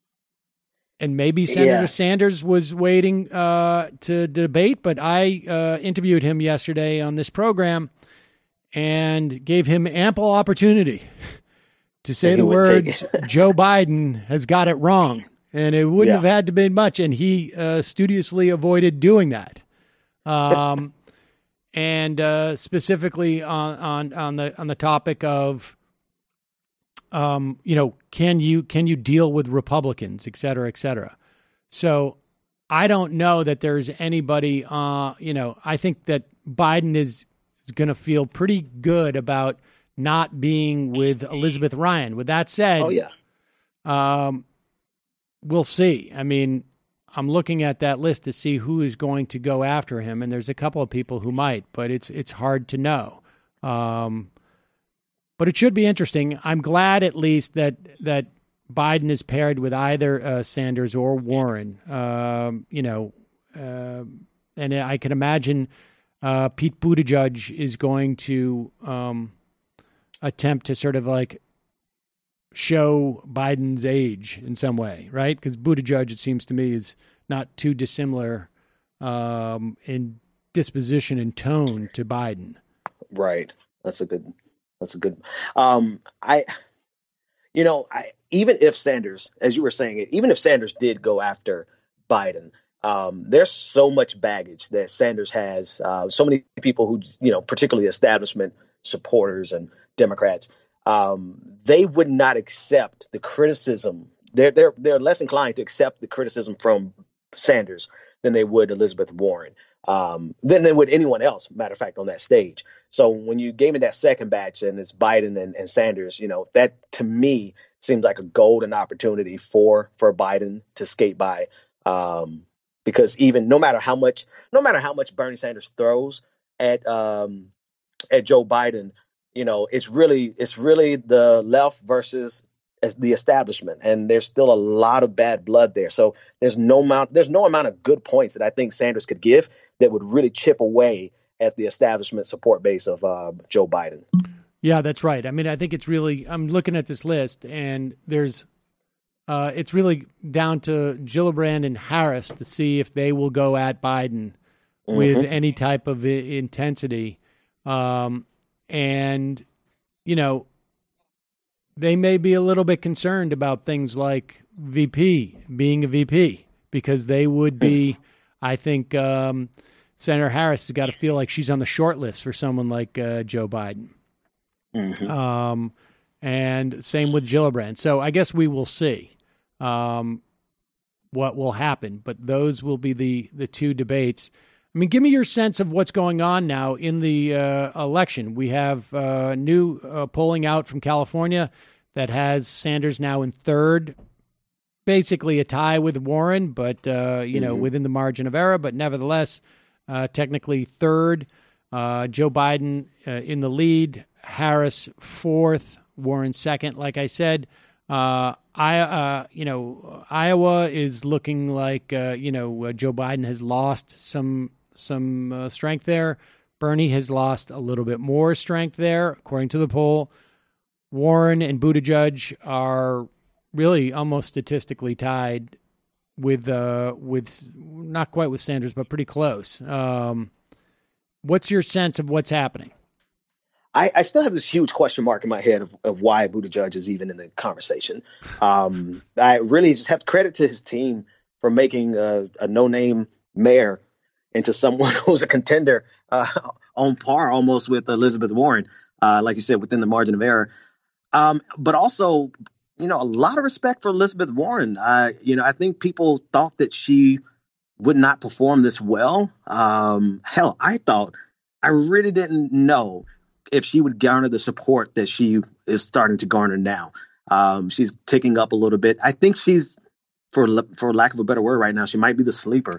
and maybe Senator Yeah. Sanders was waiting uh, to debate, but I uh, interviewed him yesterday on this program and gave him ample opportunity to say And he the would take words, Joe Biden has got it wrong. And it wouldn't Yeah. have had to be much. And he uh, studiously avoided doing that. Um, and uh, specifically on, on, on the on the topic of, um, you know, can you can you deal with Republicans, et cetera, et cetera. So I don't know that there's anybody, uh, you know, I think that Biden is, is going to feel pretty good about not being with Elizabeth Ryan. With that said, Oh yeah. um, we'll see. I mean, I'm looking at that list to see who is going to go after him, and there's a couple of people who might, but it's it's hard to know. Um, but it should be interesting. I'm glad at least that that Biden is paired with either uh, Sanders or Warren. Um, you know, uh, and I can imagine uh, Pete Buttigieg is going to um, attempt to sort of like show Biden's age in some way, right? Because Buttigieg, it seems to me, is not too dissimilar um, in disposition and tone to Biden. Right. That's a good. That's a good. Um, I, you know, I even if Sanders, as you were saying it, even if Sanders did go after Biden, um, there's so much baggage that Sanders has. Uh, so many people who, you know, particularly establishment supporters and Democrats, um, they would not accept the criticism. They're they're they're less inclined to accept the criticism from Sanders than they would Elizabeth Warren, um, than they would anyone else, matter of fact, on that stage. So when you gave me that second batch and it's Biden and, and Sanders, you know, that to me seems like a golden opportunity for for Biden to skate by. Um, because even no matter how much, no matter how much Bernie Sanders throws at um, at Joe Biden, you know, it's really it's really the left versus as the establishment, and there's still a lot of bad blood there. So there's no amount there's no amount of good points that I think Sanders could give that would really chip away at the establishment support base of uh, Joe Biden. Yeah, that's right. I mean, I think it's really, I'm looking at this list and there's, uh, it's really down to Gillibrand and Harris to see if they will go at Biden mm-hmm. with any type of I- intensity. Um, and, you know, they may be a little bit concerned about things like V P, being a V P, because they would be, I think, um, Senator Harris has got to feel like she's on the short list for someone like uh, Joe Biden. Mm-hmm. Um, and same with Gillibrand. So I guess we will see um, what will happen, but those will be the, the two debates. I mean, give me your sense of what's going on now in the uh, election. We have uh, new uh, polling out from California that has Sanders now in third, basically a tie with Warren, but, uh, you mm-hmm. know, within the margin of error, but nevertheless, uh, technically third. Uh, Joe Biden uh, in the lead, Harris fourth, Warren second. Like I said, uh, I, uh, you know, Iowa is looking like, uh, you know, uh, Joe Biden has lost some some uh, strength there. Bernie has lost a little bit more strength there, according to the poll. Warren and Buttigieg are really almost statistically tied with, uh, with not quite with Sanders, but pretty close. Um, what's your sense of what's happening? I, I still have this huge question mark in my head of, of why Buttigieg is even in the conversation. Um, I really just have credit to his team for making a, a no-name mayor into someone who's a contender uh, on par almost with Elizabeth Warren, uh, like you said, within the margin of error. Um, but also, you know, a lot of respect for Elizabeth Warren. Uh, you know, I think people thought that she would not perform this well. Um, hell, I thought, I really didn't know if she would garner the support that she is starting to garner now. Um, she's ticking up a little bit. I think she's, for for lack of a better word right now, she might be the sleeper.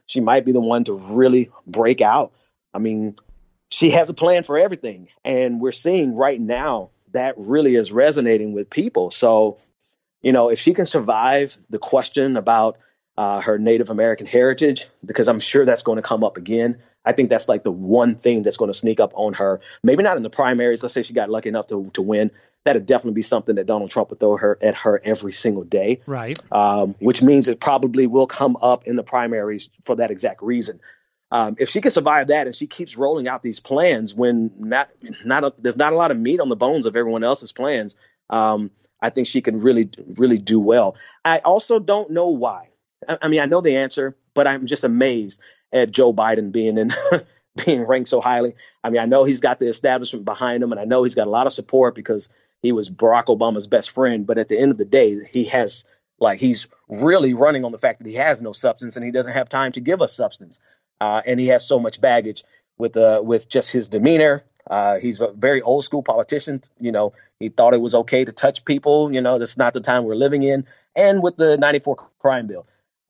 she might be the one to really break out. I mean, she has a plan for everything. And we're seeing right now that really is resonating with people. So, you know, if she can survive the question about uh, her Native American heritage, because I'm sure that's going to come up again. I think that's like the one thing that's going to sneak up on her. Maybe not in the primaries. Let's say she got lucky enough to, to win. That'd definitely be something that Donald Trump would throw her at her every single day. Right. Um, which means it probably will come up in the primaries for that exact reason. Um, if she can survive that and she keeps rolling out these plans when not not a, there's not a lot of meat on the bones of everyone else's plans, um, I think she can really, really do well. I also don't know why. I, I mean, I know the answer, but I'm just amazed at Joe Biden being in being ranked so highly. I mean, I know he's got the establishment behind him, and I know he's got a lot of support because he was Barack Obama's best friend. But at the end of the day, he has like he's really running on the fact that he has no substance and he doesn't have time to give us substance. Uh, and he has so much baggage with uh, with just his demeanor. Uh, he's a very old school politician. You know, he thought it was OK to touch people. You know, that's not the time we're living in. And with the ninety-four crime bill,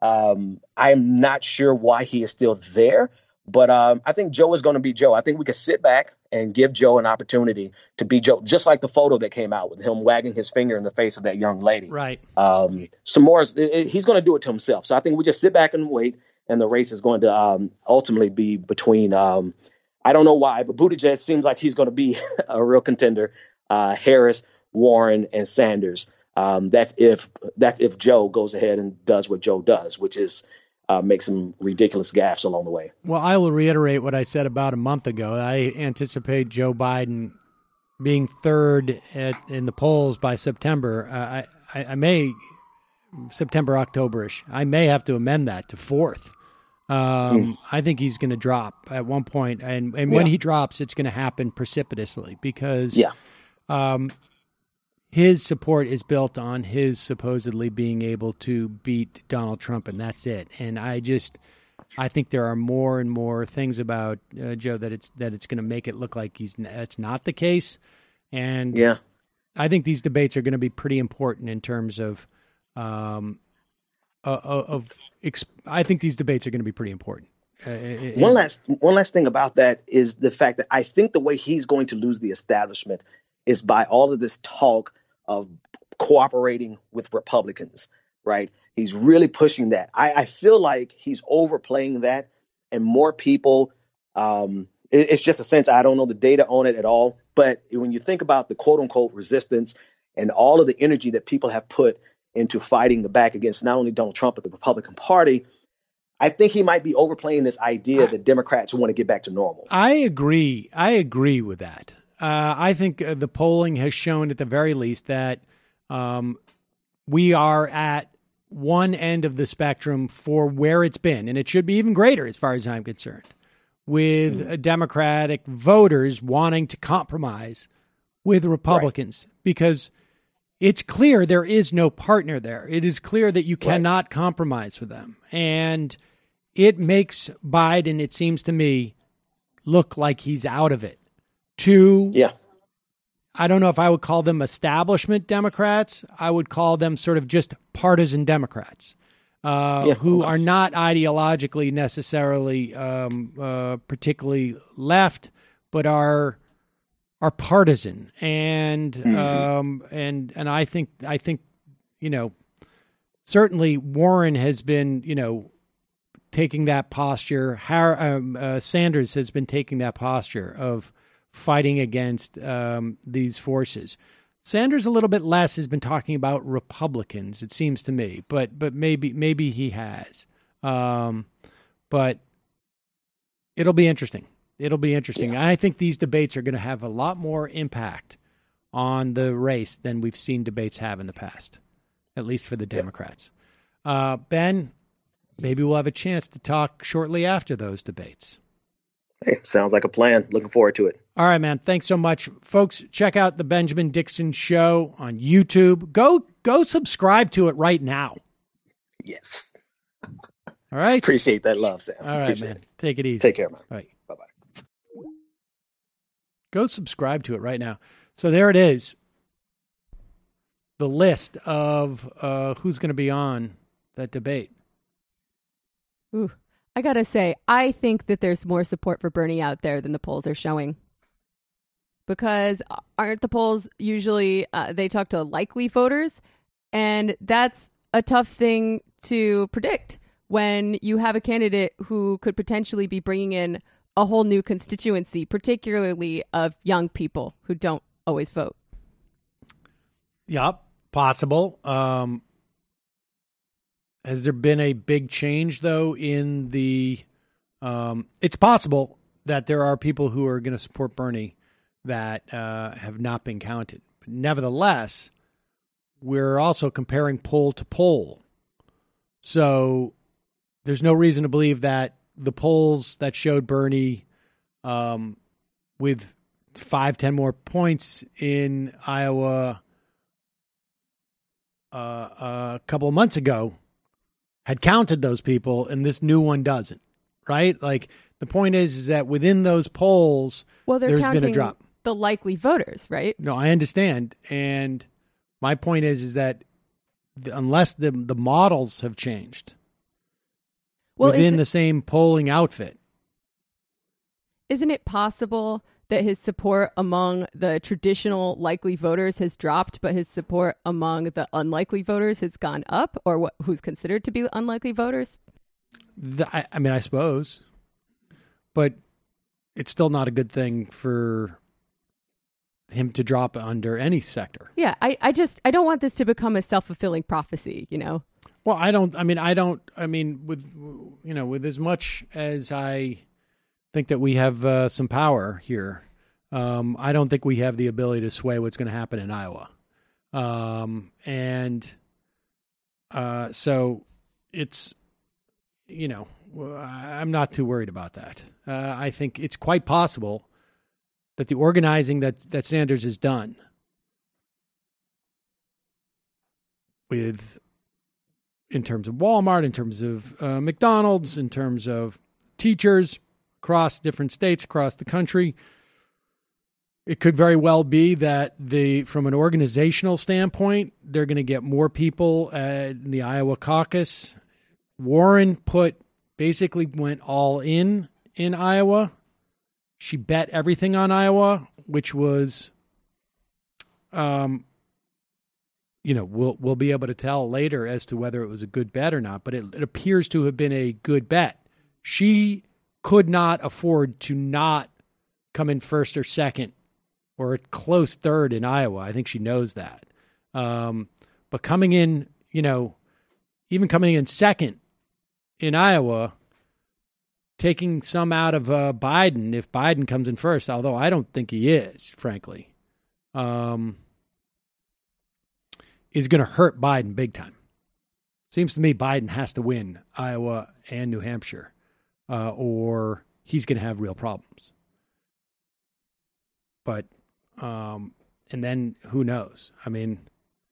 um, I'm not sure why he is still there. But um, I think Joe is going to be Joe. I think we could sit back and give Joe an opportunity to be Joe, just like the photo that came out with him wagging his finger in the face of that young lady. Right. Um, some more. It, it, he's going to do it to himself. So I think we just sit back and wait. And the race is going to um, ultimately be between, um, I don't know why, but Buttigieg seems like he's going to be a real contender. Uh, Harris, Warren, and Sanders. Um, that's if that's if Joe goes ahead and does what Joe does, which is uh, make some ridiculous gaffes along the way. Well, I will reiterate what I said about a month ago. I anticipate Joe Biden being third at, in the polls by September. Uh, I, I, I may, September, October-ish. I may have to amend that to fourth. Um, mm. I think he's going to drop at one point, and, and when yeah. he drops, it's going to happen precipitously because yeah. um, his support is built on his supposedly being able to beat Donald Trump, and that's it. And I just, I think there are more and more things about uh, Joe that it's that it's going to make it look like he's that's not the case. And yeah, I think these debates are going to be pretty important in terms of. Um, Uh, of, I think these debates are going to be pretty important. Uh, one last, one last thing about that is the fact that I think the way he's going to lose the establishment is by all of this talk of cooperating with Republicans, right? He's really pushing that. I, I feel like he's overplaying that, and more people. Um, it, it's just a sense. I don't know the data on it at all, but when you think about the quote unquote resistance and all of the energy that people have put into fighting the back against not only Donald Trump, but the Republican Party, I think he might be overplaying this idea I, that Democrats want to get back to normal. I agree. I agree with that. Uh, I think uh, the polling has shown at the very least that um, we are at one end of the spectrum for where it's been, and it should be even greater as far as I'm concerned, with mm-hmm. uh, Democratic voters wanting to compromise with Republicans right. because it's clear there is no partner there. It is clear that you cannot right. compromise with them. And it makes Biden, it seems to me, look like he's out of it. Two, yeah. I don't know if I would call them establishment Democrats. I would call them sort of just partisan Democrats uh, yeah. who are not ideologically necessarily um, uh, particularly left, but are... are partisan, and mm-hmm. um, and and I think I think you know certainly Warren has been you know taking that posture. Har- um, uh, Sanders has been taking that posture of fighting against um, these forces. Sanders a little bit less has been talking about Republicans, it seems to me, but but maybe maybe he has, um, but it'll be interesting. It'll be interesting. Yeah. I think these debates are going to have a lot more impact on the race than we've seen debates have in the past, at least for the Democrats. Yeah. Uh, Ben, maybe we'll have a chance to talk shortly after those debates. Hey, sounds like a plan. Looking forward to it. All right, man. Thanks so much. Folks, check out the Benjamin Dixon Show on YouTube. Go, go subscribe to it right now. Yes. All right. Appreciate that love, Sam. All right, Appreciate man. It. Take it easy. Take care, man. All right. Bye-bye. Go subscribe to it right now. So there it is. The list of uh, who's going to be on that debate. Ooh. I gotta say, I think that there's more support for Bernie out there than the polls are showing. Because aren't the polls usually, uh, they talk to likely voters? And that's a tough thing to predict when you have a candidate who could potentially be bringing in a whole new constituency, particularly of young people who don't always vote. Yep, possible. Um, has there been a big change, though, in the... Um, it's possible that there are people who are going to support Bernie that uh, have not been counted. But nevertheless, we're also comparing poll to poll. So there's no reason to believe that the polls that showed Bernie um, with five, ten more points in Iowa uh, a couple of months ago had counted those people, and this new one doesn't, right? Like, the point is, is that within those polls, well, they're there's counting been a drop. The likely voters, right? No, I understand. And my point is, is that the, unless the the models have changed well, within it, the same polling outfit. Isn't it possible that his support among the traditional likely voters has dropped, but his support among the unlikely voters has gone up, or what, who's considered to be unlikely voters? The, I, I mean, I suppose. But it's still not a good thing for him to drop under any sector. Yeah, I, I just, I don't want this to become a self-fulfilling prophecy, you know? Well, I don't, I mean, I don't, I mean, with, you know, with as much as I think that we have uh, some power here, um, I don't think we have the ability to sway what's going to happen in Iowa. Um, and uh, so it's, you know, I'm not too worried about that. Uh, I think it's quite possible that the organizing that, that Sanders has done with, in terms of Walmart, in terms of uh, McDonald's, in terms of teachers across different states, across the country, it could very well be that the, from an organizational standpoint, they're going to get more people uh, in the Iowa caucus. Warren put, basically went all in in Iowa. She bet everything on Iowa, which was, um, you know, we'll we'll be able to tell later as to whether it was a good bet or not. But it, it appears to have been a good bet. She could not afford to not come in first or second or a close third in Iowa. I think she knows that. Um, but coming in, you know, even coming in second in Iowa, taking some out of uh, Biden if Biden comes in first, although I don't think he is, frankly, um, is going to hurt Biden big time. Seems to me Biden has to win Iowa and New Hampshire, uh, or he's going to have real problems. But, um, and then who knows? I mean,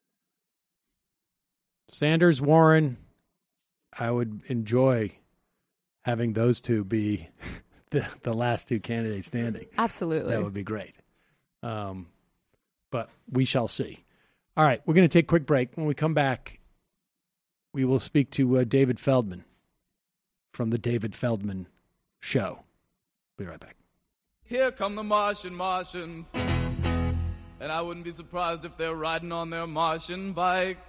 Sanders, Warren, I would enjoy having those two be the, the last two candidates standing. Absolutely. That would be great. Um, but we shall see. All right, we're going to take a quick break. When we come back, we will speak to uh, David Feldman from the David Feldman Show. Be right back. Here come the Martian Martians, and I wouldn't be surprised if they're riding on their Martian bike.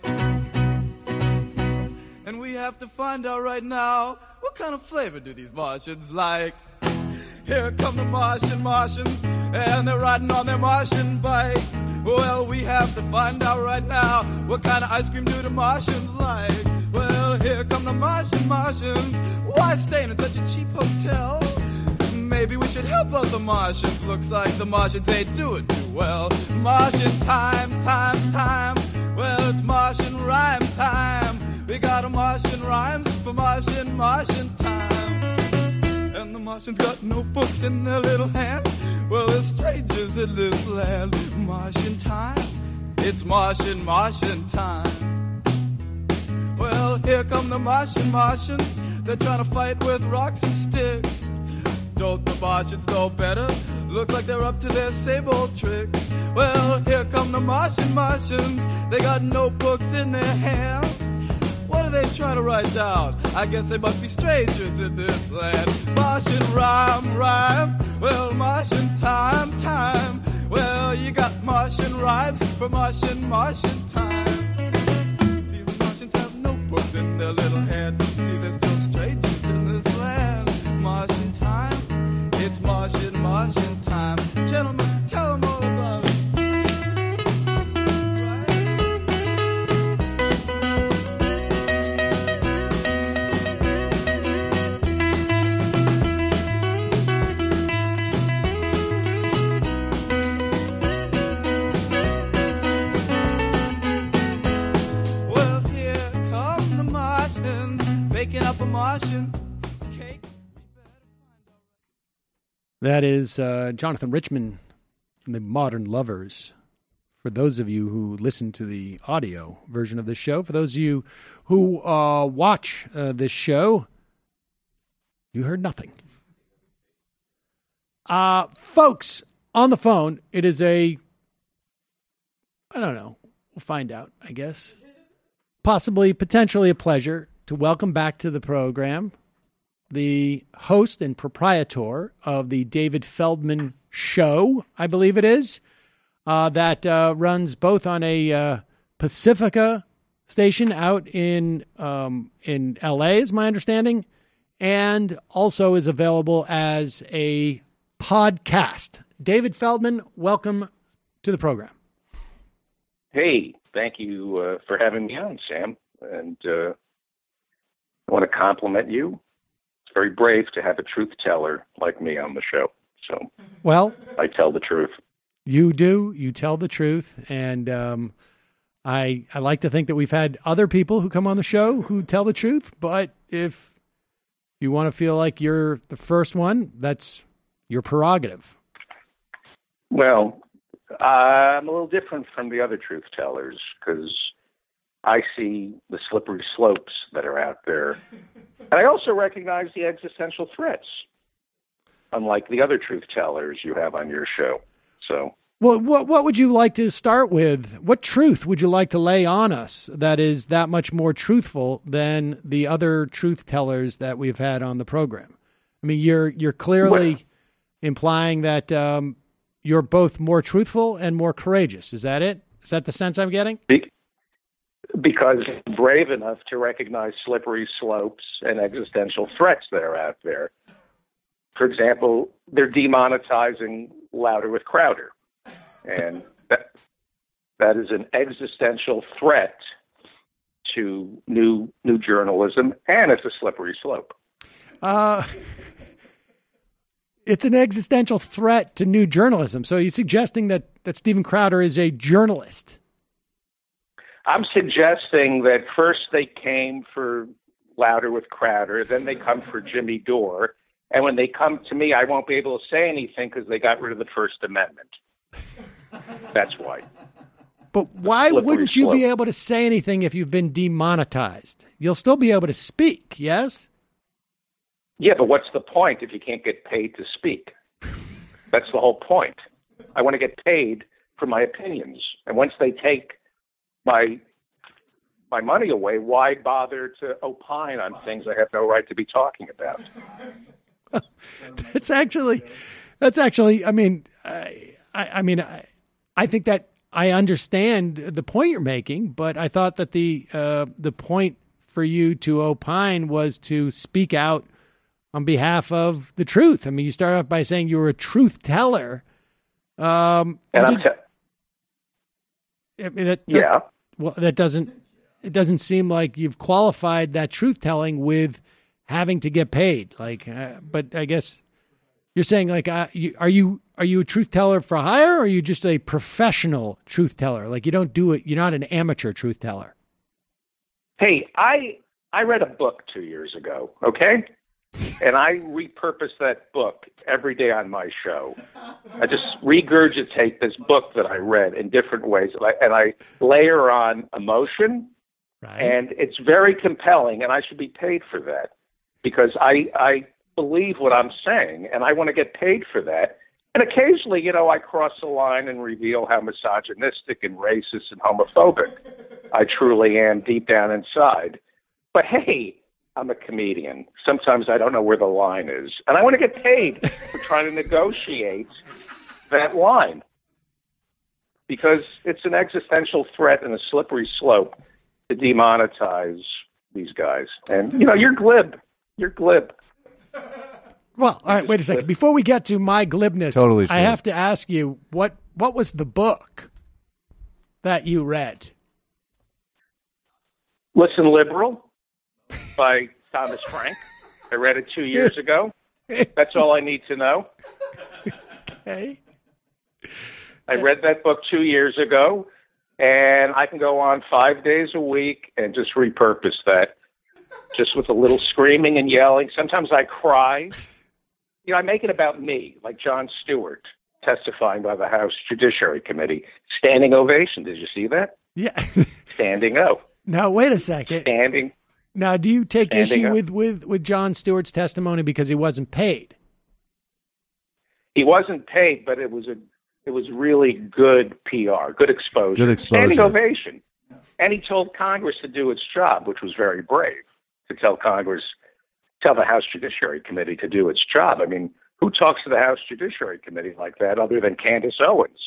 And we have to find out right now, what kind of flavor do these Martians like? Here come the Martian Martians, and they're riding on their Martian bike. Well, we have to find out right now, what kind of ice cream do the Martians like? Well, here come the Martian Martians. Why staying in such a cheap hotel? Maybe we should help out the Martians. Looks like the Martians ain't doing too well. Martian time, time, time. Well, it's Martian rhyme time. We got a Martian rhymes for Martian, Martian time. And the Martians got notebooks in their little hand. Well, they're strangers in this land. Martian time, it's Martian, Martian time. Well, here come the Martian Martians. They're trying to fight with rocks and sticks. Don't the Martians know better? Looks like they're up to their same old tricks. Well, here come the Martian Martians. They got notebooks in their hand. What do they try to write down? I guess they must be strangers in this land. Martian rhyme, rhyme. Well, Martian time, time. Well, you got Martian rhymes for Martian, Martian time. See, the Martians have notebooks in their little head. See, they're still strangers in this land. Martian time, it's Martian, Martian time. Gentlemen, tell them all about it. Up a Martian cake. That is uh, Jonathan Richman from the Modern Lovers. For those of you who listen to the audio version of this show, for those of you who uh, watch uh, this show, you heard nothing. Uh, folks, on the phone, it is a, I don't know, we'll find out, I guess. Possibly, potentially a pleasure to welcome back to the program the host and proprietor of the David Feldman Show, I believe it is, uh, that uh, runs both on a uh, Pacifica station out in um, in L A, is my understanding, and also is available as a podcast. David Feldman, welcome to the program. Hey, thank you uh, for having me on, Sam. And uh, I want to compliment you. It's very brave to have a truth teller like me on the show. So, well, I tell the truth. You do. You tell the truth. And um, I I like to think that we've had other people who come on the show who tell the truth. But if you want to feel like you're the first one, that's your prerogative. Well, uh, I'm a little different from the other truth tellers because I see the slippery slopes that are out there. And I also recognize the existential threats, unlike the other truth tellers you have on your show. So, well, what what would you like to start with? What truth would you like to lay on us that is that much more truthful than the other truth tellers that we've had on the program? I mean, you're you're clearly well, implying that um, you're both more truthful and more courageous. Is that it? Is that the sense I'm getting? Be- because I'm brave enough to recognize slippery slopes and existential threats that are out there. For example, they're demonetizing Louder with Crowder. And that that is an existential threat to new new journalism, and it's a slippery slope. Uh, it's an existential threat to new journalism. So you're suggesting that, that Steven Crowder is a journalist? I'm suggesting that first they came for Louder with Crowder, then they come for Jimmy Dore, and when they come to me, I won't be able to say anything because they got rid of the First Amendment. That's why. But why wouldn't you slope. be able to say anything if you've been demonetized? You'll still be able to speak, yes? Yeah, but what's the point if you can't get paid to speak? That's the whole point. I want to get paid for my opinions. And once they take my my money away, why bother to opine on things I have no right to be talking about? That's actually, that's actually, I mean, I, I, I mean, I, I think that I understand the point you're making, but I thought that the uh, the point for you to opine was to speak out on behalf of the truth. I mean, you start off by saying you were a truth teller. Um, and I'm did, te- I mean, that, that, yeah. Well, that doesn't, it doesn't seem like you've qualified that truth telling with having to get paid. Like, uh, but I guess you're saying like, uh, you, are you, are you a truth teller for hire, or are you just a professional truth teller? Like you don't do it. You're not an amateur truth teller. Hey, I, I read a book two years ago. Okay. And I repurpose that book every day on my show. I just regurgitate this book that I read in different ways, and I, and I layer on emotion, right. And it's very compelling, and I should be paid for that because I I believe what I'm saying, and I want to get paid for that. And occasionally, you know, I cross the line and reveal how misogynistic and racist and homophobic I truly am deep down inside. But hey, I'm a comedian. Sometimes I don't know where the line is. And I want to get paid for trying to negotiate that line. Because it's an existential threat and a slippery slope to demonetize these guys. And, you know, you're glib. You're glib. Well, all right, wait a second. Before we get to my glibness, Totally I true. have to ask you, what what was the book that you read? Listen, Liberal by Thomas Frank. I read it two years ago. That's all I need to know. Okay. I read that book two years ago, and I can go on five days a week and just repurpose that, just with a little screaming and yelling. Sometimes I cry. You know, I make it about me, like Jon Stewart testifying by the House Judiciary Committee. Standing ovation. Did you see that? Yeah. Standing O. Now, wait a second. Standing. Now, do you take Standing issue up. with, with, with Jon Stewart's testimony because he wasn't paid? He wasn't paid, but it was a it was really good P R, good exposure. Good exposure. Standing ovation. And he told Congress to do its job, which was very brave, to tell Congress, tell the House Judiciary Committee to do its job. I mean, who talks to the House Judiciary Committee like that other than Candace Owens?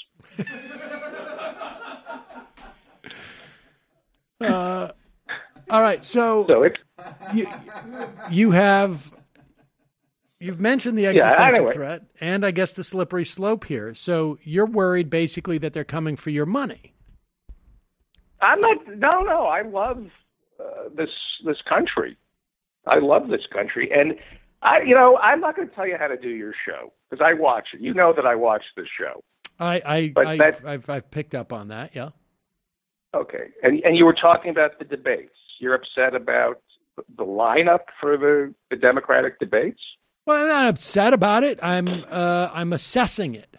Uh, all right, so, So it, you, you have you've mentioned the Yeah, existential anyway. threat, and I guess the slippery slope here. So you're worried basically that they're coming for your money. I'm not. No, no. I love uh, this this country. I love this country, and I, you know, I'm not going to tell you how to do your show because I watch it. You know that I watch this show. I, I, But I that- I've, I've picked up on that. Yeah. Okay, and and you were talking about the debates. You're upset about the lineup for the, the Democratic debates. Well, I'm not upset about it. I'm uh, I'm assessing it.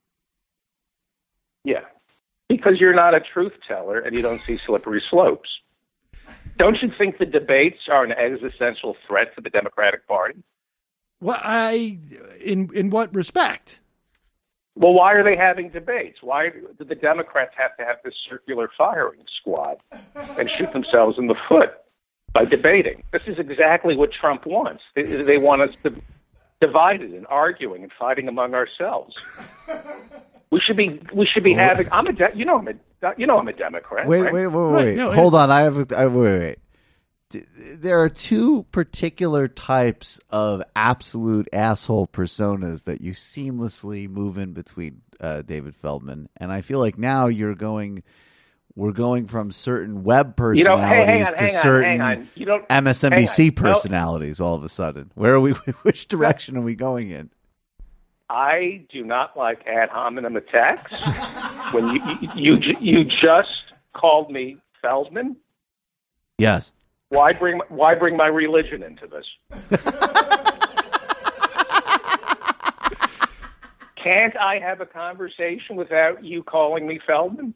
Yeah, because you're not a truth teller and you don't see slippery slopes. Don't you think the debates are an existential threat to the Democratic Party? Well, I in in what respect? Well, why are they having debates? Why do the Democrats have to have this circular firing squad and shoot themselves in the foot by debating? This is exactly what Trump wants. They, they want us to divided and arguing and fighting among ourselves. We should be. We should be having. I'm a. De- you know. I'm a. You know. I'm a Democrat. Wait, right? wait, wait, wait. Right, wait. no, Hold it's- on. I have. A, I, wait, wait. D- There are two particular types of absolute asshole personas that you seamlessly move in between, uh, David Feldman, and I feel like now you're going. We're going from certain web You know, personalities hey, hang on, to hang on, certain hang on. You don't- M S N B C hang on. No. personalities. All of a sudden, where are we? Which direction are we going in? I do not like ad hominem attacks. When you you you, you just called me Feldman. Yes. Why bring why bring my religion into this? Can't I have a conversation without you calling me Feldman?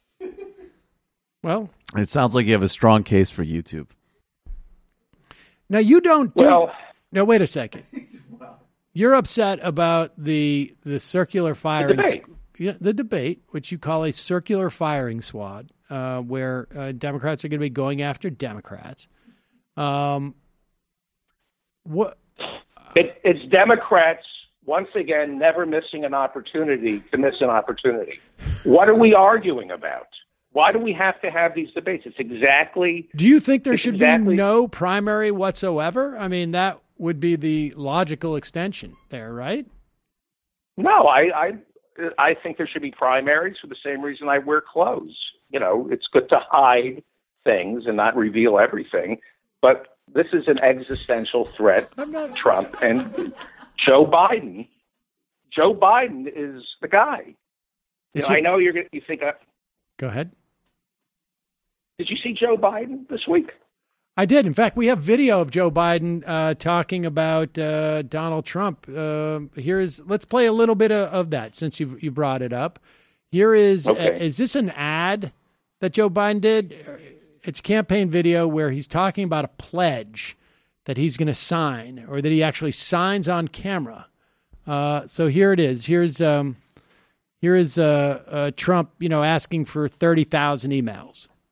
Well, It sounds like you have a strong case for YouTube. now you don't do. Well, now wait a second. You're upset about the the circular firing debate. yeah, the debate, which you call a circular firing squad, uh, where uh, Democrats are going to be going after Democrats. Um, what? it, it's Democrats once again never missing an opportunity to miss an opportunity. What are we arguing about? Why do we have to have these debates? It's exactly. Do you think there It's should exactly- be no primary whatsoever? I mean, that would be the logical extension there, right? No, I, I, I think there should be primaries for the same reason I wear clothes. You know, it's good to hide things and not reveal everything. But this is an existential threat. I'm not- Trump and Joe Biden. Joe Biden is the guy. You know, you- I know you're gonna, you think. I, Go ahead. did you see Joe Biden this week? I did. In fact, we have video of Joe Biden uh, talking about uh, Donald Trump. Uh, here's let's play a little bit of, of that since you you brought it up. Here is Okay. uh, is this an ad that Joe Biden did? It's a campaign video where he's talking about a pledge that he's going to sign, or that he actually signs on camera. Uh, so here it is. Here's um, here is uh, uh, Trump, you know, asking for thirty thousand emails.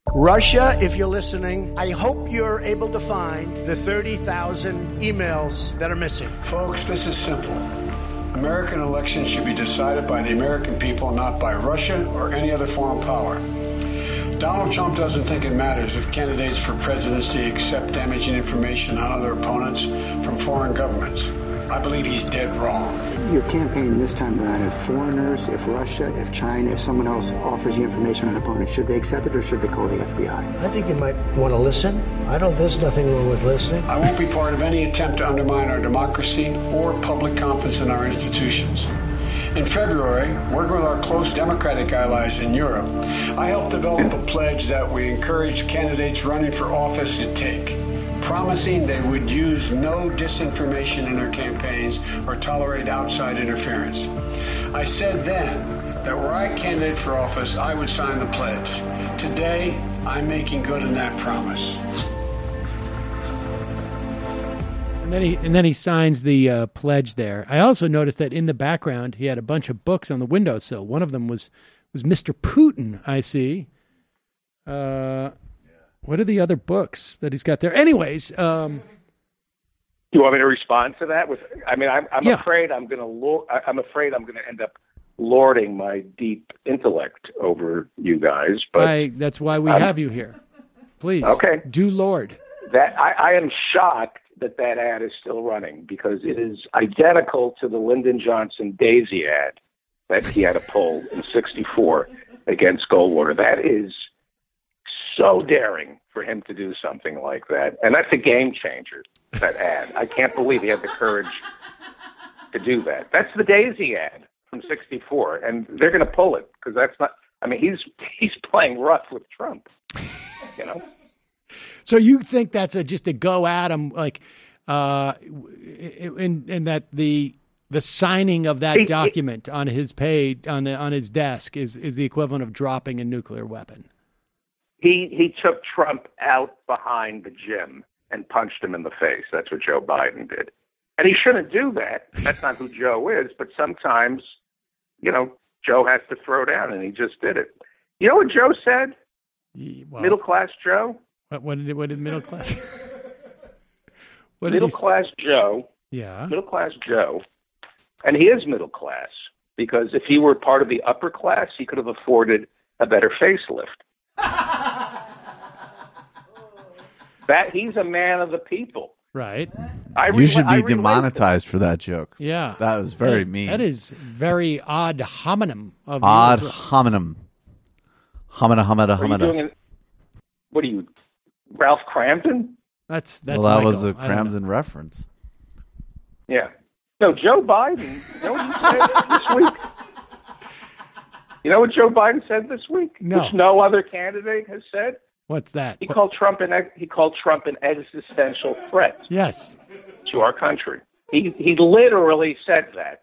Russia, if you're listening, I hope you're able to find the thirty thousand emails that are missing. Folks, this is simple. American elections should be decided by the American people, not by Russia or any other foreign power. Donald Trump doesn't think it matters if candidates for presidency accept damaging information on other opponents from foreign governments. I believe he's dead wrong. Your campaign this time around, if foreigners, if Russia, if China, if someone else offers you information on an opponent, should they accept it or should they call the F B I? I think you might want to listen. I don't, there's nothing wrong with listening. I won't be part of any attempt to undermine our democracy or public confidence in our institutions. In February, working with our close Democratic allies in Europe, I helped develop a pledge that we encourage candidates running for office to take, promising they would use no disinformation in their campaigns or tolerate outside interference. I said then that were I candidate for office, I would sign the pledge. Today, I'm making good on that promise. And then he and then he signs the uh, pledge there. I also noticed that in the background he had a bunch of books on the windowsill. One of them was was Mister Putin. I see. Uh, what are the other books that he's got there? Anyways, um, you want me to respond to that? With, I mean, I'm, I'm yeah. afraid I'm going to. I'm afraid I'm going to end up lording my deep intellect over you guys. But I, that's why we um, have you here. Please, okay, do lord. That I, I am shocked that that ad is still running because it is identical to the Lyndon Johnson Daisy ad that he had to pull in sixty-four against Goldwater. That is so daring for him to do something like that. And that's a game changer, that ad. I can't believe he had the courage to do that. That's the Daisy ad from sixty-four, and they're going to pull it because that's not, I mean, he's he's playing rough with Trump, you know? So you think that's a, just a go at him, like, uh, in, in that the the signing of that he, document he, on his page on the, on his desk is, is the equivalent of dropping a nuclear weapon. He he took Trump out behind the gym and punched him in the face. That's what Joe Biden did, and he shouldn't do that. That's not who Joe is. But sometimes, you know, Joe has to throw down, and he just did it. You know what Joe said? Well, middle class Joe. What, what did what did middle class? what middle did he class Joe. Yeah. Middle class Joe, and he is middle class because if he were part of the upper class, he could have afforded a better facelift. That he's a man of the people. Right. I you re- should be I demonetized for that joke. Yeah. That was very that, mean. That is very odd hominem of Odd well. hominem. Homina, homina, Are you homina. doing it? What are you, Ralph Cramden? That's that's well, that Michael. was a I don't know. Cramden reference. Yeah. No, Joe Biden. You know what he said this week? You know what Joe Biden said this week? No. Which no other candidate has said? What's that? He What? called Trump an he called Trump an existential threat Yes. to our country. He he literally said that.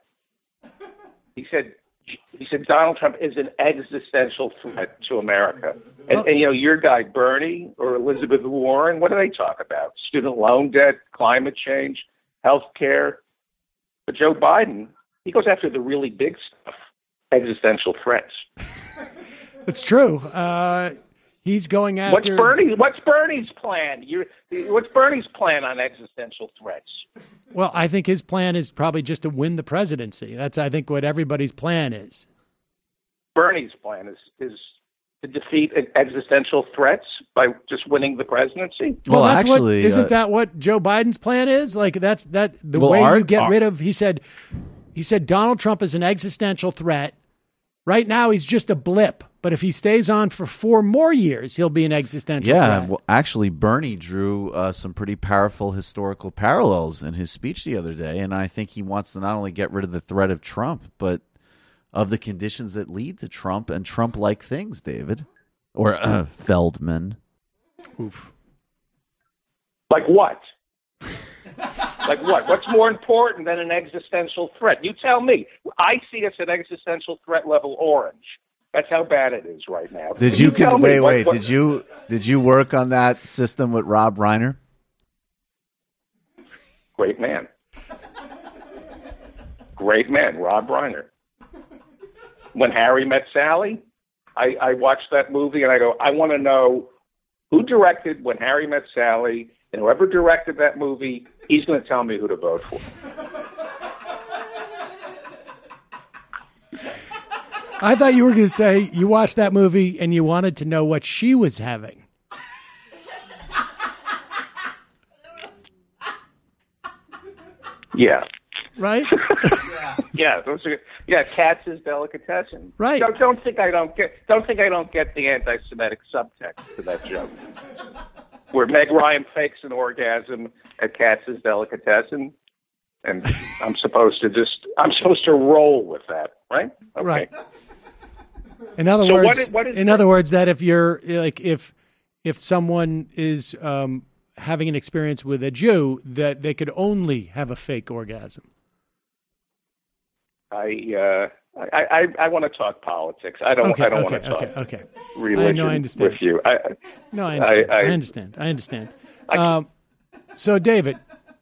He said he said Donald Trump is an existential threat to America. And, Well, and you know, your guy Bernie or Elizabeth Warren, what do they talk about? Student loan debt, climate change, health care. But Joe Biden, he goes after the really big stuff, existential threats. it's true. Uh, he's going after. What's Bernie? What's Bernie's plan? You, what's Bernie's plan on existential threats? Well, I think his plan is probably just to win the presidency. That's, I think, what everybody's plan is. Bernie's plan is is to defeat existential threats by just winning the presidency. Well, Well, that's actually, what, isn't uh, that what Joe Biden's plan is? Like that's that the Well, way our- you get our- rid of. He said, he said Donald Trump is an existential threat. Right now, he's just a blip. But if he stays on for four more years, he'll be an existential Yeah, threat. well, actually, Bernie drew uh, some pretty powerful historical parallels in his speech the other day, and I think he wants to not only get rid of the threat of Trump, but of the conditions that lead to Trump and Trump-like things, David, or uh, Feldman. Oof. Like what? Like what? What's more important than an existential threat? You tell me. I see us at existential threat level orange. That's how bad it is right now. Did you, tell con- me wait? what- wait. what- Did you did you work on that system with Rob Reiner? Great man. Great man, Rob Reiner. When Harry Met Sally, I, I watched that movie and I go, I want to know who directed When Harry Met Sally, and whoever directed that movie, he's going to tell me who to vote for. I thought you were going to say you watched that movie and you wanted to know what she was having. Yeah. Right? yeah, those are yeah, Katz's delicatessen. Right. Don't, don't think I don't get don't think I don't get the anti-Semitic subtext to that joke. Where Meg Ryan fakes an orgasm at Katz's delicatessen, and I'm supposed to just I'm supposed to roll with that, right? Okay. Right. In other So words, what is- what is in the- other words, that if you're like if if someone is um, having an experience with a Jew, that they could only have a fake orgasm. I uh, I I, I want to talk politics. I don't Okay, I don't okay, want to talk okay, okay. religion I know, I understand. with you. I, No, I understand. I, I, understand. I understand. Um, so, David,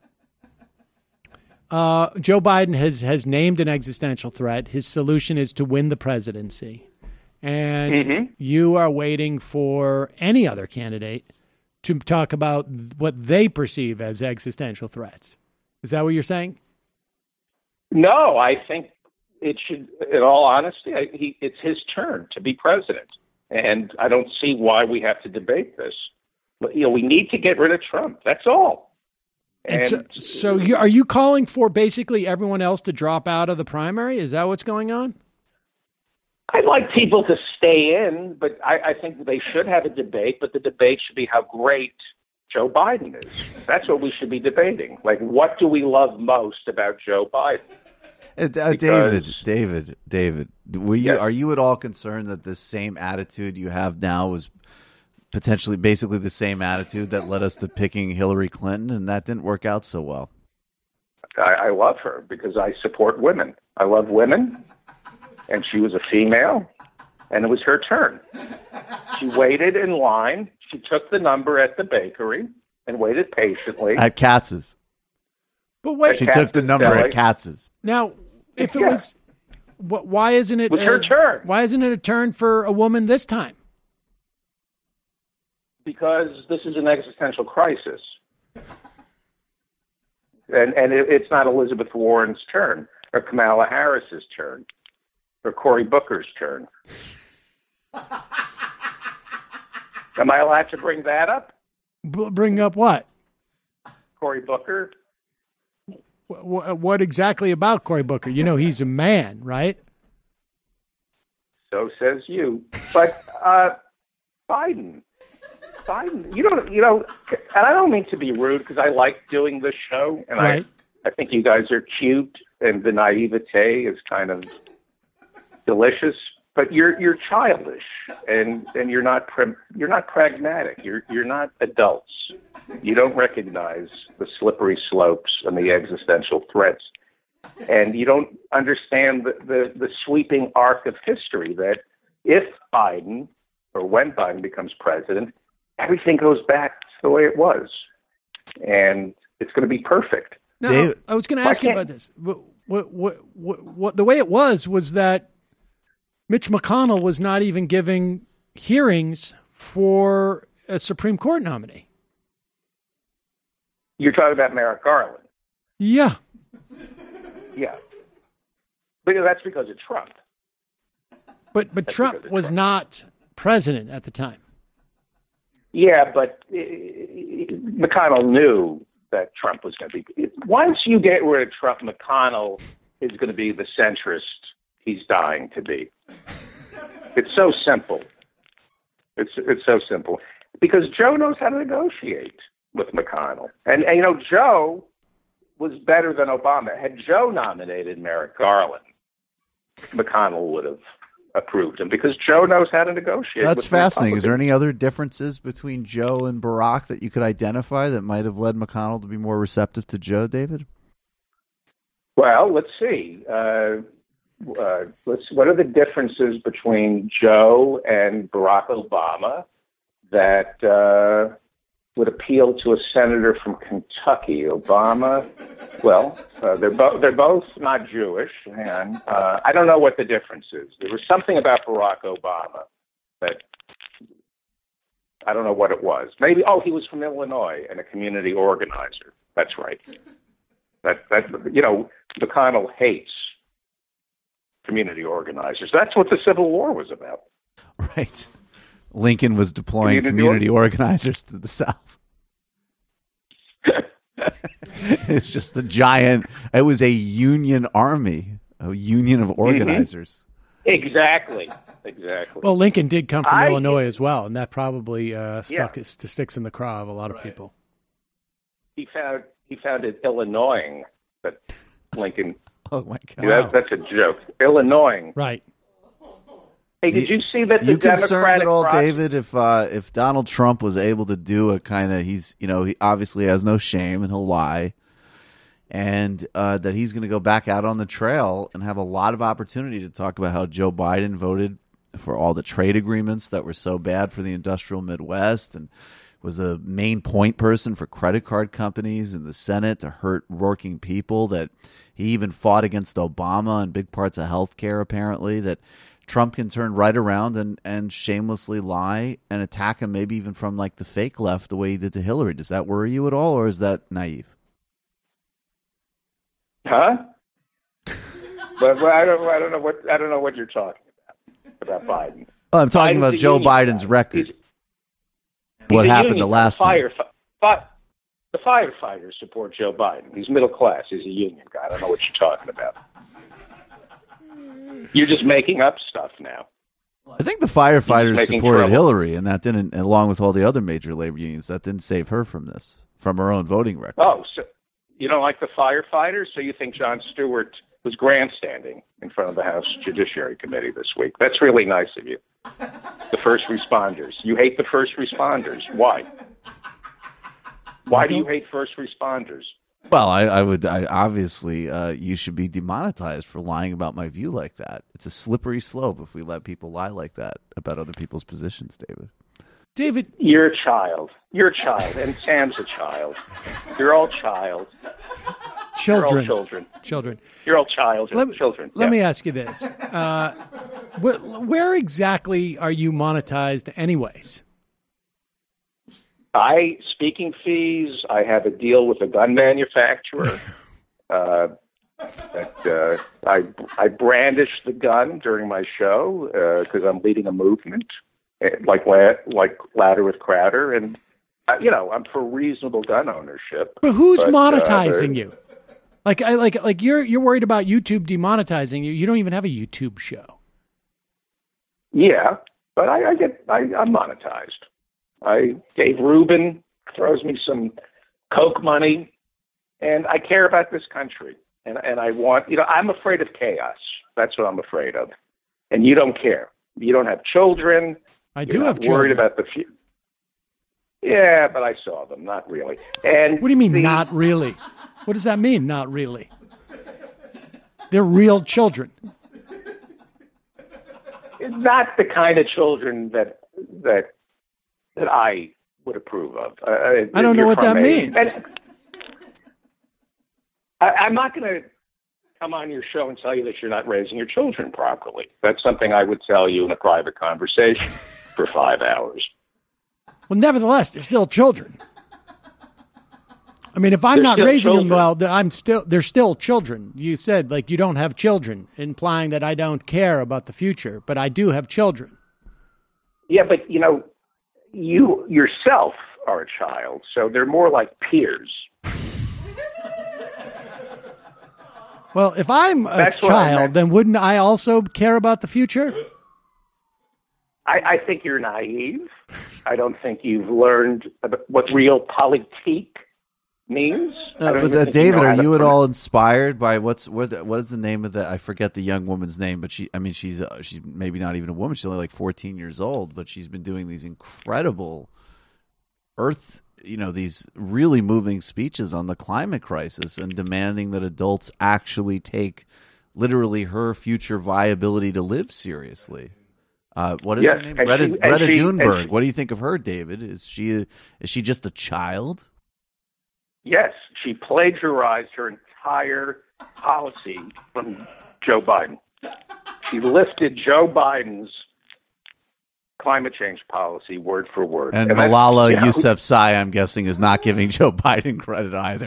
uh, Joe Biden has has named an existential threat. His solution is to win the presidency, and Mm-hmm. you are waiting for any other candidate to talk about what they perceive as existential threats. Is that what you're saying? No, I think it should. In all honesty, I, he, it's his turn to be president, and I don't see why we have to debate this. But, you know, we need to get rid of Trump. That's all. And, And so, so you, are you calling for basically everyone else to drop out of the primary? Is that what's going on? I'd like people to stay in, but I, I think they should have a debate. But the debate should be how great Joe Biden is. That's what we should be debating. Like, what do we love most about Joe Biden? Uh, uh, Because- David, David, David, were you Yes. are you at all concerned that this same attitude you have now was potentially basically the same attitude that led us to picking Hillary Clinton, and that didn't work out so well? I, I love her because I support women. I love women, and she was a female, and it was her turn. She waited in line. She took the number at the bakery and waited patiently. At Katz's. But wait, She took the number Deli. at Katz's. now if it Yeah. was, wh- why isn't it? It was her a- turn. Why isn't it a turn for a woman this time? Because this is an existential crisis. And and it, it's not Elizabeth Warren's turn, or Kamala Harris's turn, or Cory Booker's turn. Am I allowed to bring that up? B- bring up what? Cory Booker? What, what exactly about Cory Booker? You know, he's a man, right? So says you. But uh, Biden, Biden, you don't, you know, and I don't mean to be rude because I like doing this show, and Right. I, I think you guys are cute, and the naivete is kind of delicious. But you're you're childish, and, and you're not prim, you're not pragmatic. You're you're not adults. You don't recognize the slippery slopes and the existential threats, and you don't understand the, the, the sweeping arc of history that if Biden or when Biden becomes president, everything goes back to the way it was, and it's going to be perfect. Now, David- I was going to Why ask you can't- about this. What, what, what, what, what, the way it was was that Mitch McConnell was not even giving hearings for a Supreme Court nominee. You're talking about Merrick Garland. Yeah. Yeah. But that's because of Trump. But but That's Trump because of was Trump. not president at the time. Yeah, but uh, McConnell knew that Trump was going to be. Once you get rid of Trump, McConnell is going to be the centrist he's dying to be. It's so simple. It's it's so simple because Joe knows how to negotiate with McConnell, and, and you know Joe was better than Obama. Had Joe nominated Merrick Garland, McConnell would have approved him because Joe knows how to negotiate. That's with fascinating. Is there Republicans. any other differences between Joe and Barack that you could identify that might have led McConnell to be more receptive to Joe, David? Well, let's see. Uh, uh, let's. What are the differences between Joe and Barack Obama that uh, would appeal to a senator from Kentucky? Obama. Well, uh, they're both they're both not Jewish, and uh, I don't know what the difference is. There was something about Barack Obama that I don't know what it was. Maybe, oh, he was from Illinois and a community organizer. That's right. That, that you know, McConnell hates community organizers. That's what the Civil War was about. Right. Lincoln was deploying community, community or- organizers to the South. It's just the giant, it was a union army, a union of organizers. Mm-hmm. Exactly. Exactly. Well, Lincoln did come from I, Illinois as well, and that probably uh, stuck yeah. his, to sticks in the craw of a lot of right. people. He found he found it Illinois that Lincoln. Oh my God, that, that's a joke. Illinois, right? Hey, did you see that the you Democratic concerned at all, process- David, if uh, if Donald Trump was able to do a kind of, he's, you know, he obviously has no shame and he'll lie, and uh, that he's going to go back out on the trail and have a lot of opportunity to talk about how Joe Biden voted for all the trade agreements that were so bad for the industrial Midwest and was a main point person for credit card companies in the Senate to hurt working people, that he even fought against Obama and big parts of healthcare, apparently, that Trump can turn right around and, and shamelessly lie and attack him, maybe even from like the fake left, the way he did to Hillary. Does that worry you at all, or is that naive? Huh? but, but I don't. I don't know what. I don't know what you're talking about about Biden. Oh, I'm talking Biden's about Joe Biden's guy. record. He's, what he's happened the last fire, time? fi- the firefighters support Joe Biden. He's middle class. He's a union guy. I don't know what you're talking about. You're just making up stuff now. I think the firefighters making supported trouble. Hillary, and that didn't, along with all the other major labor unions, that didn't save her from this, from her own voting record. Oh, so you don't like the firefighters? So you think Jon Stewart was grandstanding in front of the House Judiciary Committee this week? That's really nice of you. The first responders. You hate the first responders. Why? Why do you hate first responders? Well, I, I would. I obviously, uh, you should be demonetized for lying about my view like that. It's a slippery slope if we let people lie like that about other people's positions, David. David, you're a child. You're a child, and Sam's a child. You're all child. Children, You're all children, children. You're all child, let, children. Let yeah. me ask you this: uh, wh- Where exactly are you monetized, anyways? I, speaking fees, I have a deal with a gun manufacturer. uh, that, uh, I, I brandish the gun during my show because uh, I'm leading a movement, like like Louder with Crowder. And, uh, you know, I'm for reasonable gun ownership. But who's but, monetizing uh, you? Like, I like, like you're you're worried about YouTube demonetizing you. You don't even have a YouTube show. Yeah, but I, I get I, I'm monetized. I Dave Rubin throws me some Coke money, and I care about this country, and and I want you know I'm afraid of chaos. That's what I'm afraid of, and you don't care. You don't have children. I You're do not have children. Worried about the future. Yeah, but I saw them. Not really. And what do you mean, the, not really? What does that mean? Not really. They're real children. Not the kind of children that that. that I would approve of. Uh, I don't know what that a, means. And I, I'm not going to come on your show and tell you that you're not raising your children properly. That's something I would tell you in a private conversation for five hours. Well, nevertheless, they're still children. I mean, if I'm They're not still raising children. them well, then I'm still they're still children. You said like you don't have children, implying that I don't care about the future, but I do have children. Yeah, but you know, you yourself are a child, so they're more like peers. Well, if I'm a That's what I child, meant. then wouldn't I also care about the future? I, I think you're naive. I don't think you've learned about what real politique means. I Uh, don't but, even uh, think you David, know are how to you at put it. all inspired by what's what? What is the name of the? I forget the young woman's name, but she. I mean, she's uh, she's maybe not even a woman. She's only like fourteen years old, but she's been doing these incredible Earth. You know, these really moving speeches on the climate crisis and demanding that adults actually take literally her future viability to live seriously. Uh, what is Yes, her name? and Greta, she- and Greta she- and Thunberg. she- What do you think of her, David? Is she a, is she just a child? Yes, she plagiarized her entire policy from Joe Biden. She lifted Joe Biden's climate change policy word for word. And, and Malala you know, Yousafzai, I'm guessing, is not giving Joe Biden credit either.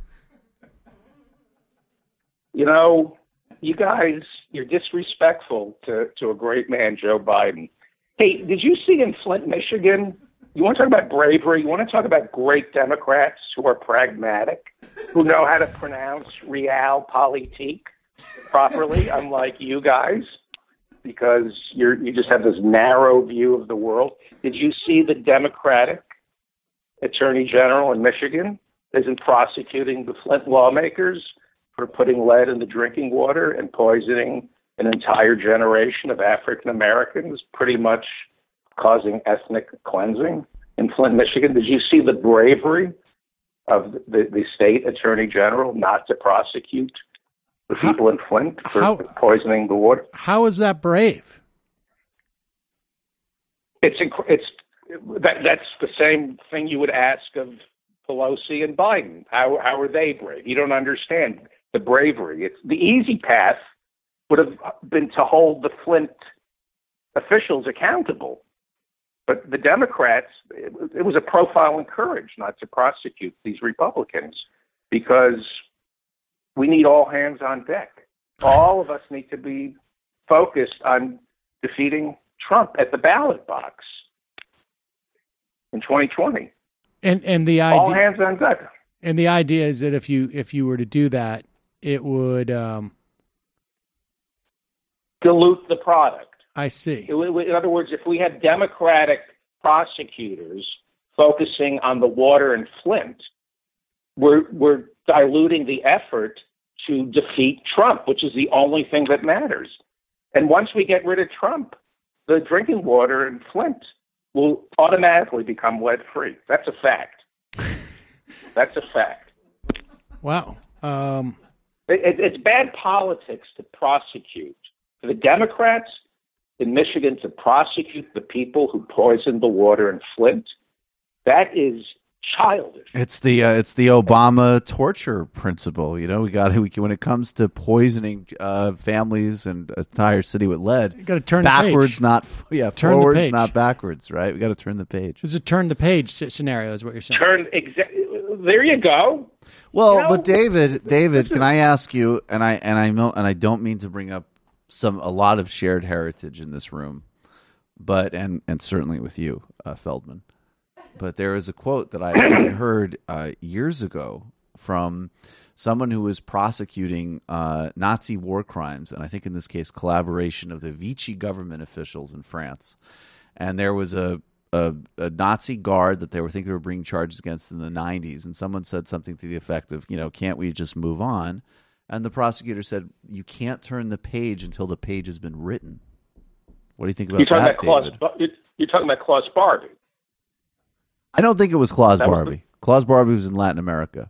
You know, you guys, you're disrespectful to, to a great man, Joe Biden. Hey, did you see in Flint, Michigan? You want to talk about bravery? You want to talk about great Democrats who are pragmatic, who know how to pronounce realpolitik properly, unlike you guys, because you're you just have this narrow view of the world. Did you see the Democratic Attorney General in Michigan isn't prosecuting the Flint lawmakers for putting lead in the drinking water and poisoning an entire generation of African Americans, pretty much causing ethnic cleansing in Flint, Michigan? Did you see the bravery of the, the state attorney general not to prosecute the people how, in Flint for how, poisoning the water? How is that brave? It's it's that that's the same thing you would ask of Pelosi and Biden. How how are they brave? You don't understand the bravery. It's the easy path would have been to hold the Flint officials accountable. But the Democrats, it, it was a profile in courage not to prosecute these Republicans, because we need all hands on deck. All of us need to be focused on defeating Trump at the ballot box in twenty twenty. And and the idea, all hands on deck. And the idea is that if you if you were to do that, it would um, dilute the product. I see. In other words, if we had Democratic prosecutors focusing on the water in Flint, we're we're diluting the effort to defeat Trump, which is the only thing that matters. And once we get rid of Trump, the drinking water in Flint will automatically become lead-free. That's a fact. That's a fact. Wow. Um... It, it, it's bad politics to prosecute. For the Democrats in Michigan to prosecute the people who poisoned the water in Flint, that is childish. It's the uh, it's the Obama torture principle. You know, we got we when it comes to poisoning uh, families and an entire city with lead, you got to turn backwards, the page. not yeah, turn forwards, the page. not backwards. Right? We got to turn the page. It's a turn the page scenario, is what you're saying. Turn exa- There you go. Well, you know, but David, David, can I ask you? And I and I know, and I don't mean to bring up some a lot of shared heritage in this room, but and and certainly with you, uh, Feldman. But there is a quote that I, I heard uh, years ago from someone who was prosecuting uh, Nazi war crimes, and I think in this case collaboration of the Vichy government officials in France. And there was a A, a Nazi guard that they were thinking they were bringing charges against in the nineties, and someone said something to the effect of, you know, can't we just move on? And the prosecutor said, you can't turn the page until the page has been written. What do you think about you're talking that, about David? Klaus, you're talking about Klaus Barbie. I don't think it was Klaus That was Barbie. Klaus Barbie was in Latin America.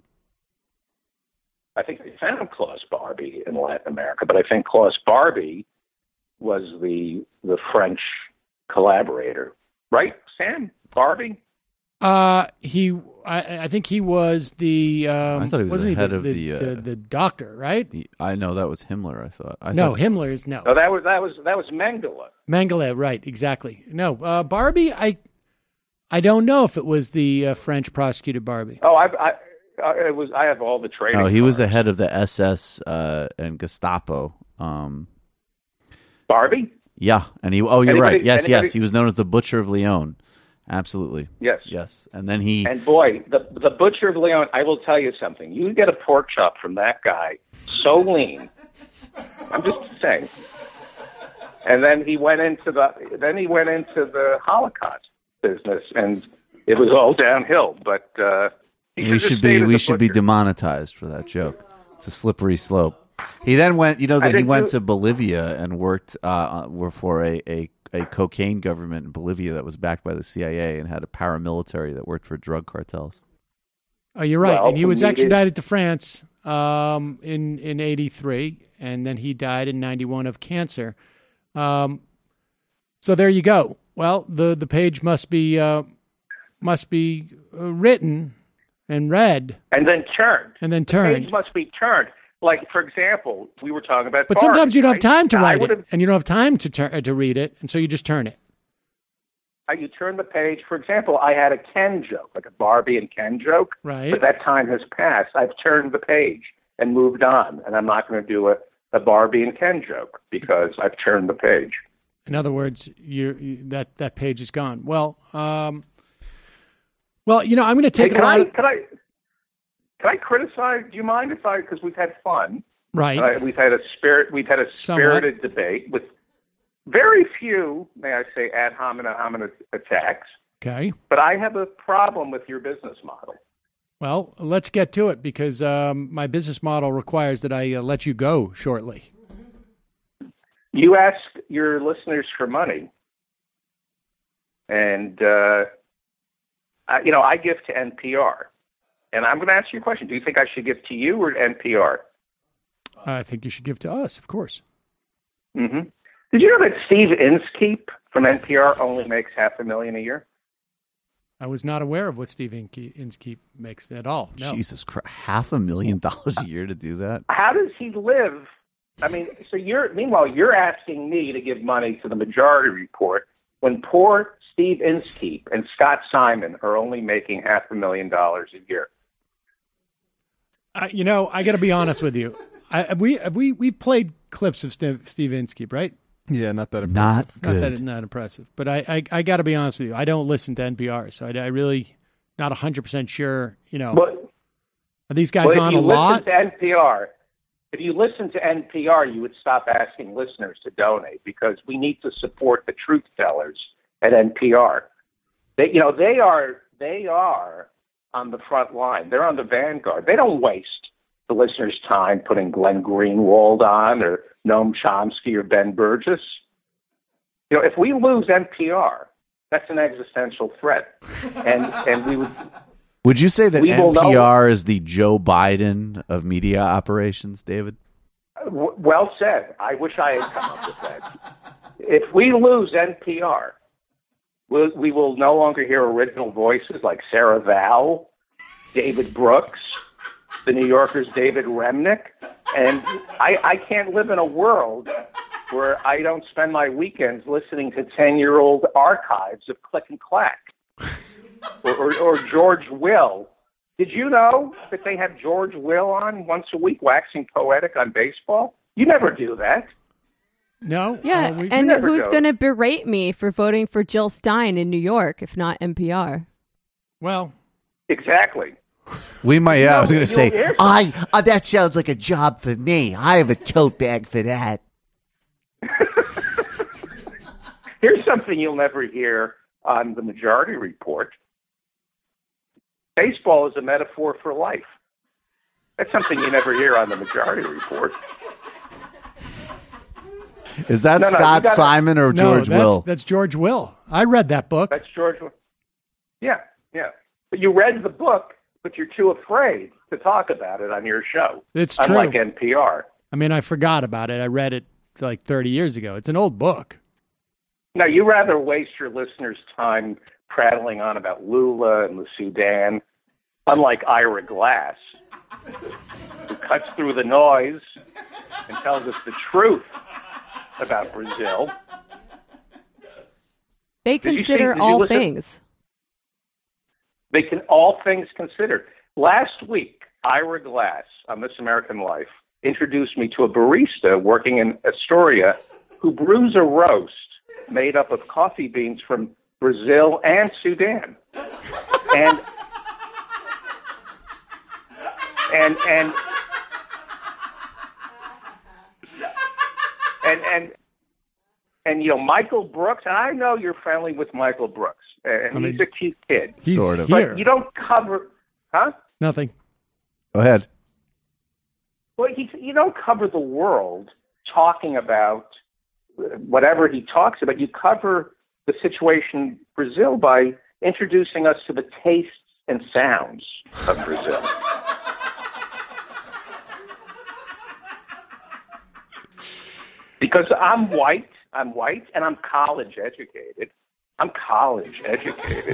I think they found Klaus Barbie in Latin America, but I think Klaus Barbie was the the French collaborator. Right, Sam? Barbie? Uh, he, I, I think he was the. Um, I thought he was wasn't the head he of the, the, uh, the, the doctor, right? He, I know that was Himmler. I thought. I no, thought, Himmler is no. No, that was that was that was Mengele. Mengele, right? Exactly. No, uh, Barbie. I, I don't know if it was the uh, French prosecuted Barbie. Oh, I, I, I, it was. I have all the training. No, he cards. was the head of the S S uh, and Gestapo. Um, Barbie. Yeah, and he. Oh, you're Anybody- right. Yes, anybody- yes. He was known as the Butcher of Lyon. Absolutely. Yes. Yes. And then he. And boy, the the butcher of Leon, I will tell you something. You get a pork chop from that guy, so lean. I'm just saying. And then he went into the then he went into the Holocaust business, and it was all downhill. But uh, he we should should be have stayed we as a should be butcher. demonetized for that joke. It's a slippery slope. He then went. You know I that he think went you- to Bolivia and worked uh, were for a, a a cocaine government in Bolivia that was backed by the C I A and had a paramilitary that worked for drug cartels. Oh, you're right. Well, and he was we did- extradited to France um, in in eighty-three, and then he died in ninety-one of cancer. Um, so there you go. Well, the the page must be uh, must be uh, written and read and then turned. and then The turned. page must be turned. Like, for example, we were talking about But Barbie, sometimes you don't have right? time to I write would it, have- and you don't have time to turn to read it, and so you just turn it. uh, you turn the page. For example, I had a Ken joke, like a Barbie and Ken joke. Right. But that time has passed. I've turned the page and moved on, and I'm not going to do a, a Barbie and Ken joke because I've turned the page. In other words, you, you that that page is gone. Well, um, well, you know, I'm going to take hey, a lot. I, Of... Can I can I criticize? Do you mind if I? Because we've had fun. Right. Uh, we've had a spirit. We've had a spirited Somewhat. debate with very few, may I say, ad hominem hominem attacks. Okay. But I have a problem with your business model. Well, let's get to it because um, my business model requires that I uh, let you go shortly. You ask your listeners for money, and uh, I, you know I give to N P R, and I'm going to ask you a question: do you think I should give to you or to N P R? I think you should give to us, of course. Mm-hmm. Did you know that Steve Inskeep from N P R only makes half a million a year? I was not aware of what Steve Inke- Inskeep makes at all. No. Jesus Christ, half a million dollars a year to do that? How does he live? I mean, so you're meanwhile you're asking me to give money to the Majority Report when poor Steve Inskeep and Scott Simon are only making half a million dollars a year. Uh, you know, I got to be honest with you. I, have we have we we've played clips of Steve, Steve Inskeep, right? Yeah, not that impressive. Not Not good. that it's not impressive, but I I, I got to be honest with you. I don't listen to N P R, so I, I really not a hundred percent sure. You know, But, are these guys well, on if a you lot? listen to N P R, if you listen to N P R, you would stop asking listeners to donate because we need to support the truth tellers at N P R. They, you know, they are they are on the front line. They're on the vanguard. They don't waste the listeners' time putting Glenn Greenwald on or Noam Chomsky or Ben Burgess. You know, if we lose N P R, that's an existential threat, and and we would. Would you say that We will N P R know- is the Joe Biden of media operations, David? W- Well said. I wish I had come up with that. If we lose N P R, we'll, we will no longer hear original voices like Sarah Vowell, David Brooks, the New Yorker's David Remnick, and I, I can't live in a world where I don't spend my weekends listening to ten-year-old archives of Click and Clack. Or, or, or George Will. Did you know that they have George Will on once a week, waxing poetic on baseball? You never do that. No. Yeah, uh, we, and never who's go. going to berate me for voting for Jill Stein in New York if not N P R? well, Exactly. We might, yeah, I was No, going to you say, hear- I, uh, that sounds like a job for me. I have a tote bag for that. Here's something you'll never hear on the Majority Report. Baseball is a metaphor for life. That's something you never hear on the Majority Report. Is that No, no, you Scott gotta- Simon or no, George that's, Will? that's George Will. I read that book. That's George Will. Yeah, yeah. But you read the book, but you're too afraid to talk about it on your show. It's true. Unlike N P R. I mean, I forgot about it. I read it like thirty years ago. It's an old book. Now, you rather waste your listeners' time prattling on about Lula and the Sudan, unlike Ira Glass, who cuts through the noise and tells us the truth about Brazil. They Did you see- consider did you all listen- things. They can all things considered. Last week, Ira Glass on This American Life introduced me to a barista working in Astoria who brews a roast made up of coffee beans from Brazil and Sudan. And and and and and and you know Michael Brooks. And I know you're friendly with Michael Brooks, and I he's mean, a cute kid. He's Sort of. here. But you don't cover, huh? Nothing. Go ahead. Well, he, you don't cover the world talking about whatever he talks about. You cover the situation in Brazil by introducing us to the tastes and sounds of Brazil. Because I'm white, I'm white, and I'm college educated. I'm college educated.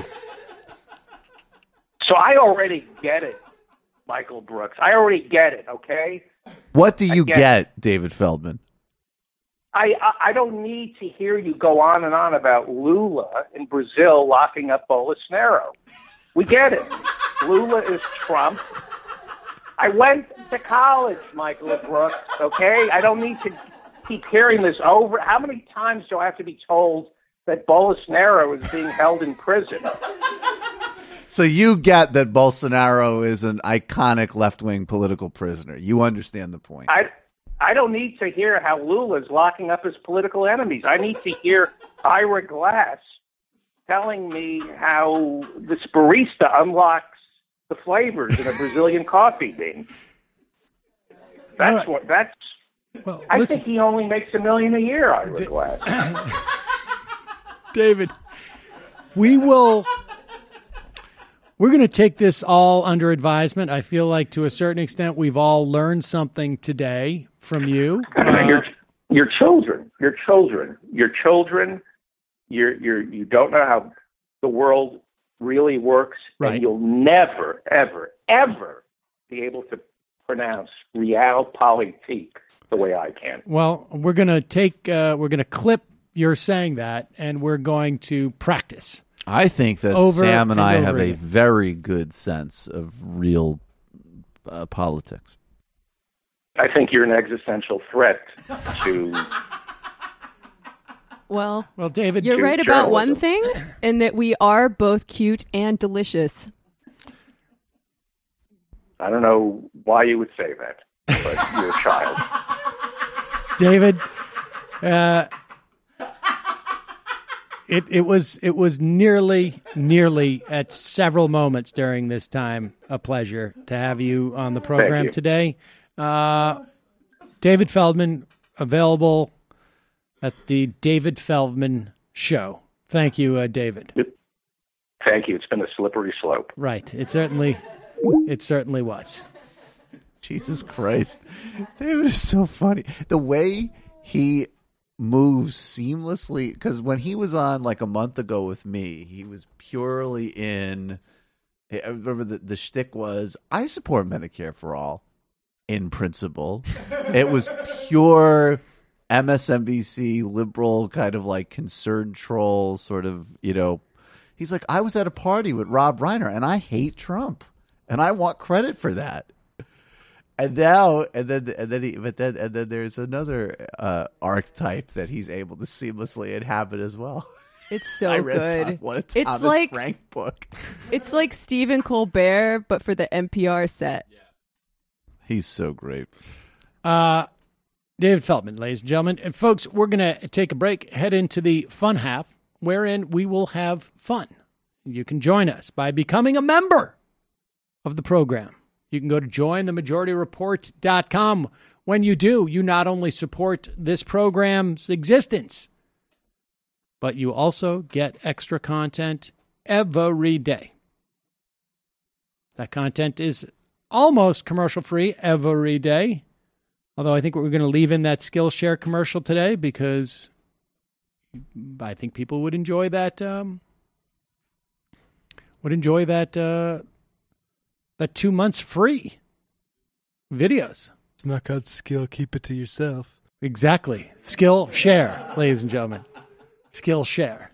So I already get it, Michael Brooks. I already get it, okay? What do you I get- get, David Feldman? I, I I don't need to hear you go on and on about Lula in Brazil locking up Bolsonaro. We get it. Lula is Trump. I went to college, Michael Brooks, okay? I don't need to keep hearing this over. How many times do I have to be told that Bolsonaro is being held in prison? So you get that Bolsonaro is an iconic left-wing political prisoner. You understand the point. I I don't need to hear how Lula is locking up his political enemies. I need to hear Ira Glass telling me how this barista unlocks the flavors in a Brazilian coffee bean. That's right. what. That's. Well, I listen, think he only makes a million a year, Ira D- Glass. David, we will. We're going to take this all under advisement. I feel like to a certain extent we've all learned something today from you. Uh, your, your children, your children, your children, you're, you're, you don't know how the world really works, right. And you'll never, ever, ever be able to pronounce realpolitik the way I can. Well, we're going to take, uh, we're going to clip your saying that, and we're going to practice. I think that over Sam and, and I have again. a very good sense of real uh, politics. I think you're an existential threat to. Well, well, David, you're right about one thing, in that we are both cute and delicious. I don't know why you would say that, but you're a child. David, uh, It it was it was nearly nearly at several moments during this time a pleasure to have you on the program today. Uh, David Feldman, available at the David Feldman Show. Thank you, uh, David. Thank you. It's been a slippery slope. Right. It certainly it certainly was. Jesus Christ, David is so funny. The way he moves seamlessly, because when he was on like a month ago with me, he was purely in. I remember the the shtick was, I support Medicare for all, in principle. It was pure M S N B C liberal kind of like concerned troll sort of, you know. He's like, I was at a party with Rob Reiner and I hate Trump and I want credit for that. And now, and then, and then, he, but then, and then there's another uh, archetype that he's able to seamlessly inhabit as well. It's so I read good. Tom, one of it's Thomas like Frank book. It's like Stephen Colbert, but for the N P R set. Yeah. He's so great. Uh, David Feldman, ladies and gentlemen, and folks, we're going to take a break, head into the fun half, wherein we will have fun. You can join us by becoming a member of the program. You can go to join the majority report dot com. When you do, you not only support this program's existence, but you also get extra content every day. That content is almost commercial-free every day, although I think we're going to leave in that Skillshare commercial today because I think people would enjoy that, um, would enjoy that, uh, that two months free videos. It's not called skill. Keep it to yourself. Exactly. Skillshare, ladies and gentlemen. Skillshare.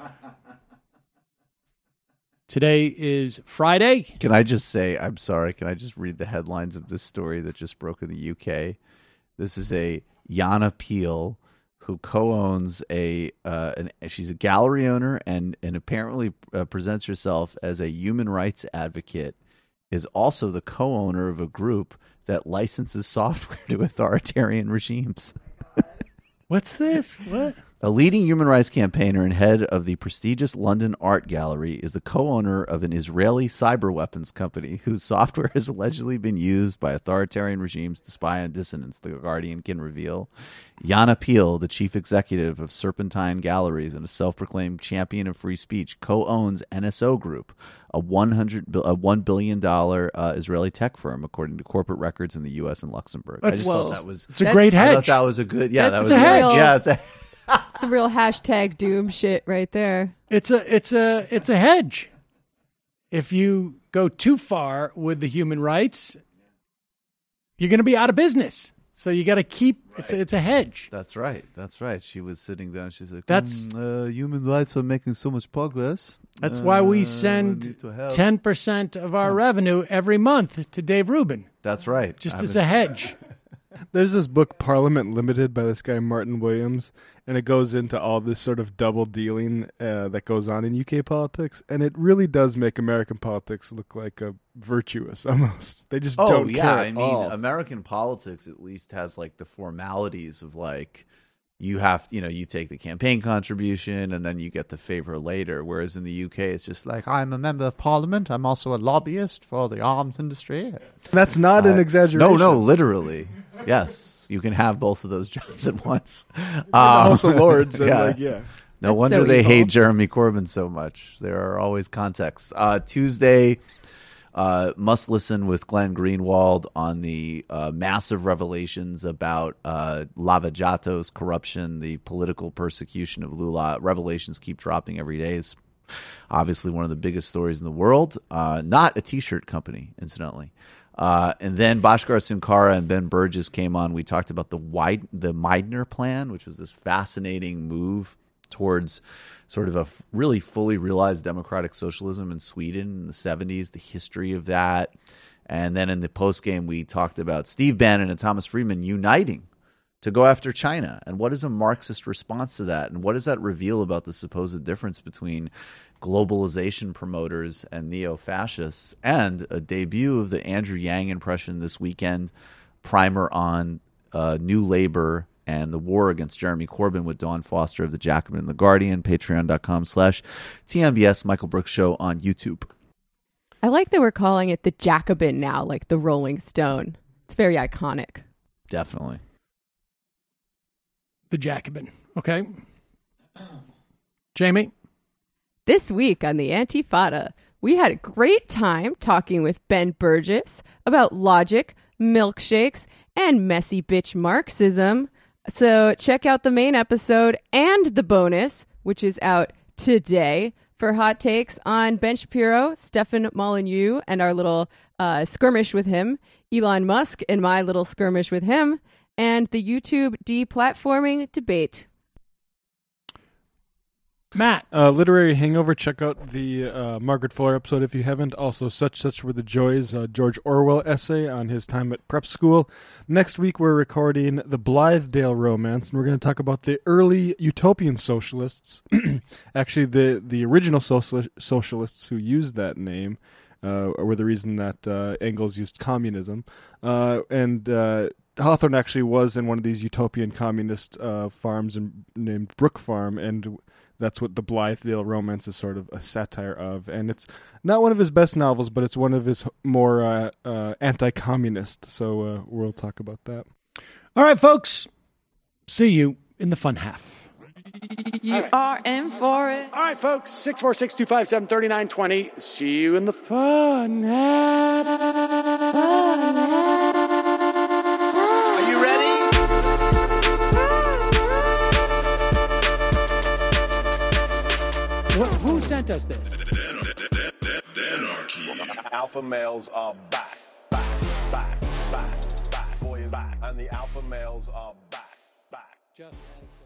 Today is Friday. Can I just say, I'm sorry, can I just read the headlines of this story that just broke in the U K? This is a Yana Peel who co-owns a, uh, an, she's a gallery owner and, and apparently uh, presents herself as a human rights advocate, is also the co-owner of a group that licenses software to authoritarian regimes. What's this? What? A leading human rights campaigner and head of the prestigious London Art Gallery is the co-owner of an Israeli cyber weapons company whose software has allegedly been used by authoritarian regimes to spy on dissidents, The Guardian can reveal. Yana Peel, the chief executive of Serpentine Galleries and a self-proclaimed champion of free speech, co-owns N S O Group, a one hundred a one billion dollars uh, Israeli tech firm, according to corporate records in the U S and Luxembourg. That's, I just whoa. thought that was it's a great hedge. I thought that was a good, yeah, That's that was a hedge. Real, yeah, it's a it's the real hashtag doom shit right there. It's a it's a it's a hedge. If you go too far with the human rights, you're going to be out of business. So you got to keep right. it's a, it's a hedge. That's right. That's right. She was sitting down. She's like, "That's mm, uh, human rights are making so much progress. That's uh, why we send ten percent of our revenue every month to Dave Rubin." That's right. Just as a hedge. There's this book, Parliament Limited, by this guy Martin Williams, and it goes into all this sort of double dealing uh, that goes on in U K politics, and it really does make American politics look like a virtuous almost. They just oh, don't yeah. care I at mean, all. American politics at least has like the formalities of like you have, you know, you take the campaign contribution and then you get the favor later. Whereas in the U K, it's just like, I'm a member of parliament. I'm also a lobbyist for the arms industry. That's not uh, an exaggeration. No, no, literally. Yes, you can have both of those jobs at once. Um, House of Lords, and yeah. like, yeah. No That's wonder so they evil. hate Jeremy Corbyn so much. There are always contexts. Uh, Tuesday, uh, must listen with Glenn Greenwald on the uh, massive revelations about uh, Lava Jato's corruption, the political persecution of Lula. Revelations keep dropping every day. It's obviously one of the biggest stories in the world. Uh, not a T-shirt company, incidentally. Uh, and then Bhaskar Sunkara and Ben Burgess came on. We talked about the wide, the Meidner Plan, which was this fascinating move towards sort of a f- really fully realized democratic socialism in Sweden in the seventies, the history of that. And then in the postgame, we talked about Steve Bannon and Thomas Friedman uniting to go after China. And what is a Marxist response to that? And what does that reveal about the supposed difference between globalization promoters and neo-fascists? And a debut of the Andrew Yang impression this weekend, primer on uh, New Labour and the war against Jeremy Corbyn with Dawn Foster of The Jacobin and The Guardian, patreon.com slash TMBS, Michael Brooks Show on YouTube. I like that we're calling it the Jacobin now, like the Rolling Stone. It's very iconic. Definitely. The Jacobin. Okay. Jamie? This week on the Antifada, we had a great time talking with Ben Burgess about logic, milkshakes, and messy bitch Marxism. So check out the main episode and the bonus, which is out today, for hot takes on Ben Shapiro, Stefan Molyneux, and our little uh, skirmish with him, Elon Musk and my little skirmish with him, and the YouTube deplatforming debate. Matt. Uh, Literary Hangover, check out the uh, Margaret Fuller episode if you haven't. Also, Such Such Were the Joys, uh, George Orwell essay on his time at prep school. Next week, we're recording the Blythedale Romance, and we're going to talk about the early utopian socialists. Actually, the, the original social- socialists who used that name uh, were the reason that uh, Engels used communism. Uh, and uh, Hawthorne actually was in one of these utopian communist uh, farms in, named Brook Farm, and that's what the Blythedale Romance is sort of a satire of. And it's not one of his best novels, but it's one of his more uh, uh, anti-communist. So uh, we'll talk about that. All right, folks. See you in the fun half. You right. are in for it. All right, folks. six four six, two five seven, three nine two zero. See you in the fun half. Are you ready? Who sent us this? Alpha males are back, back, back, back, back, boy, back, and the alpha males are back, back. Just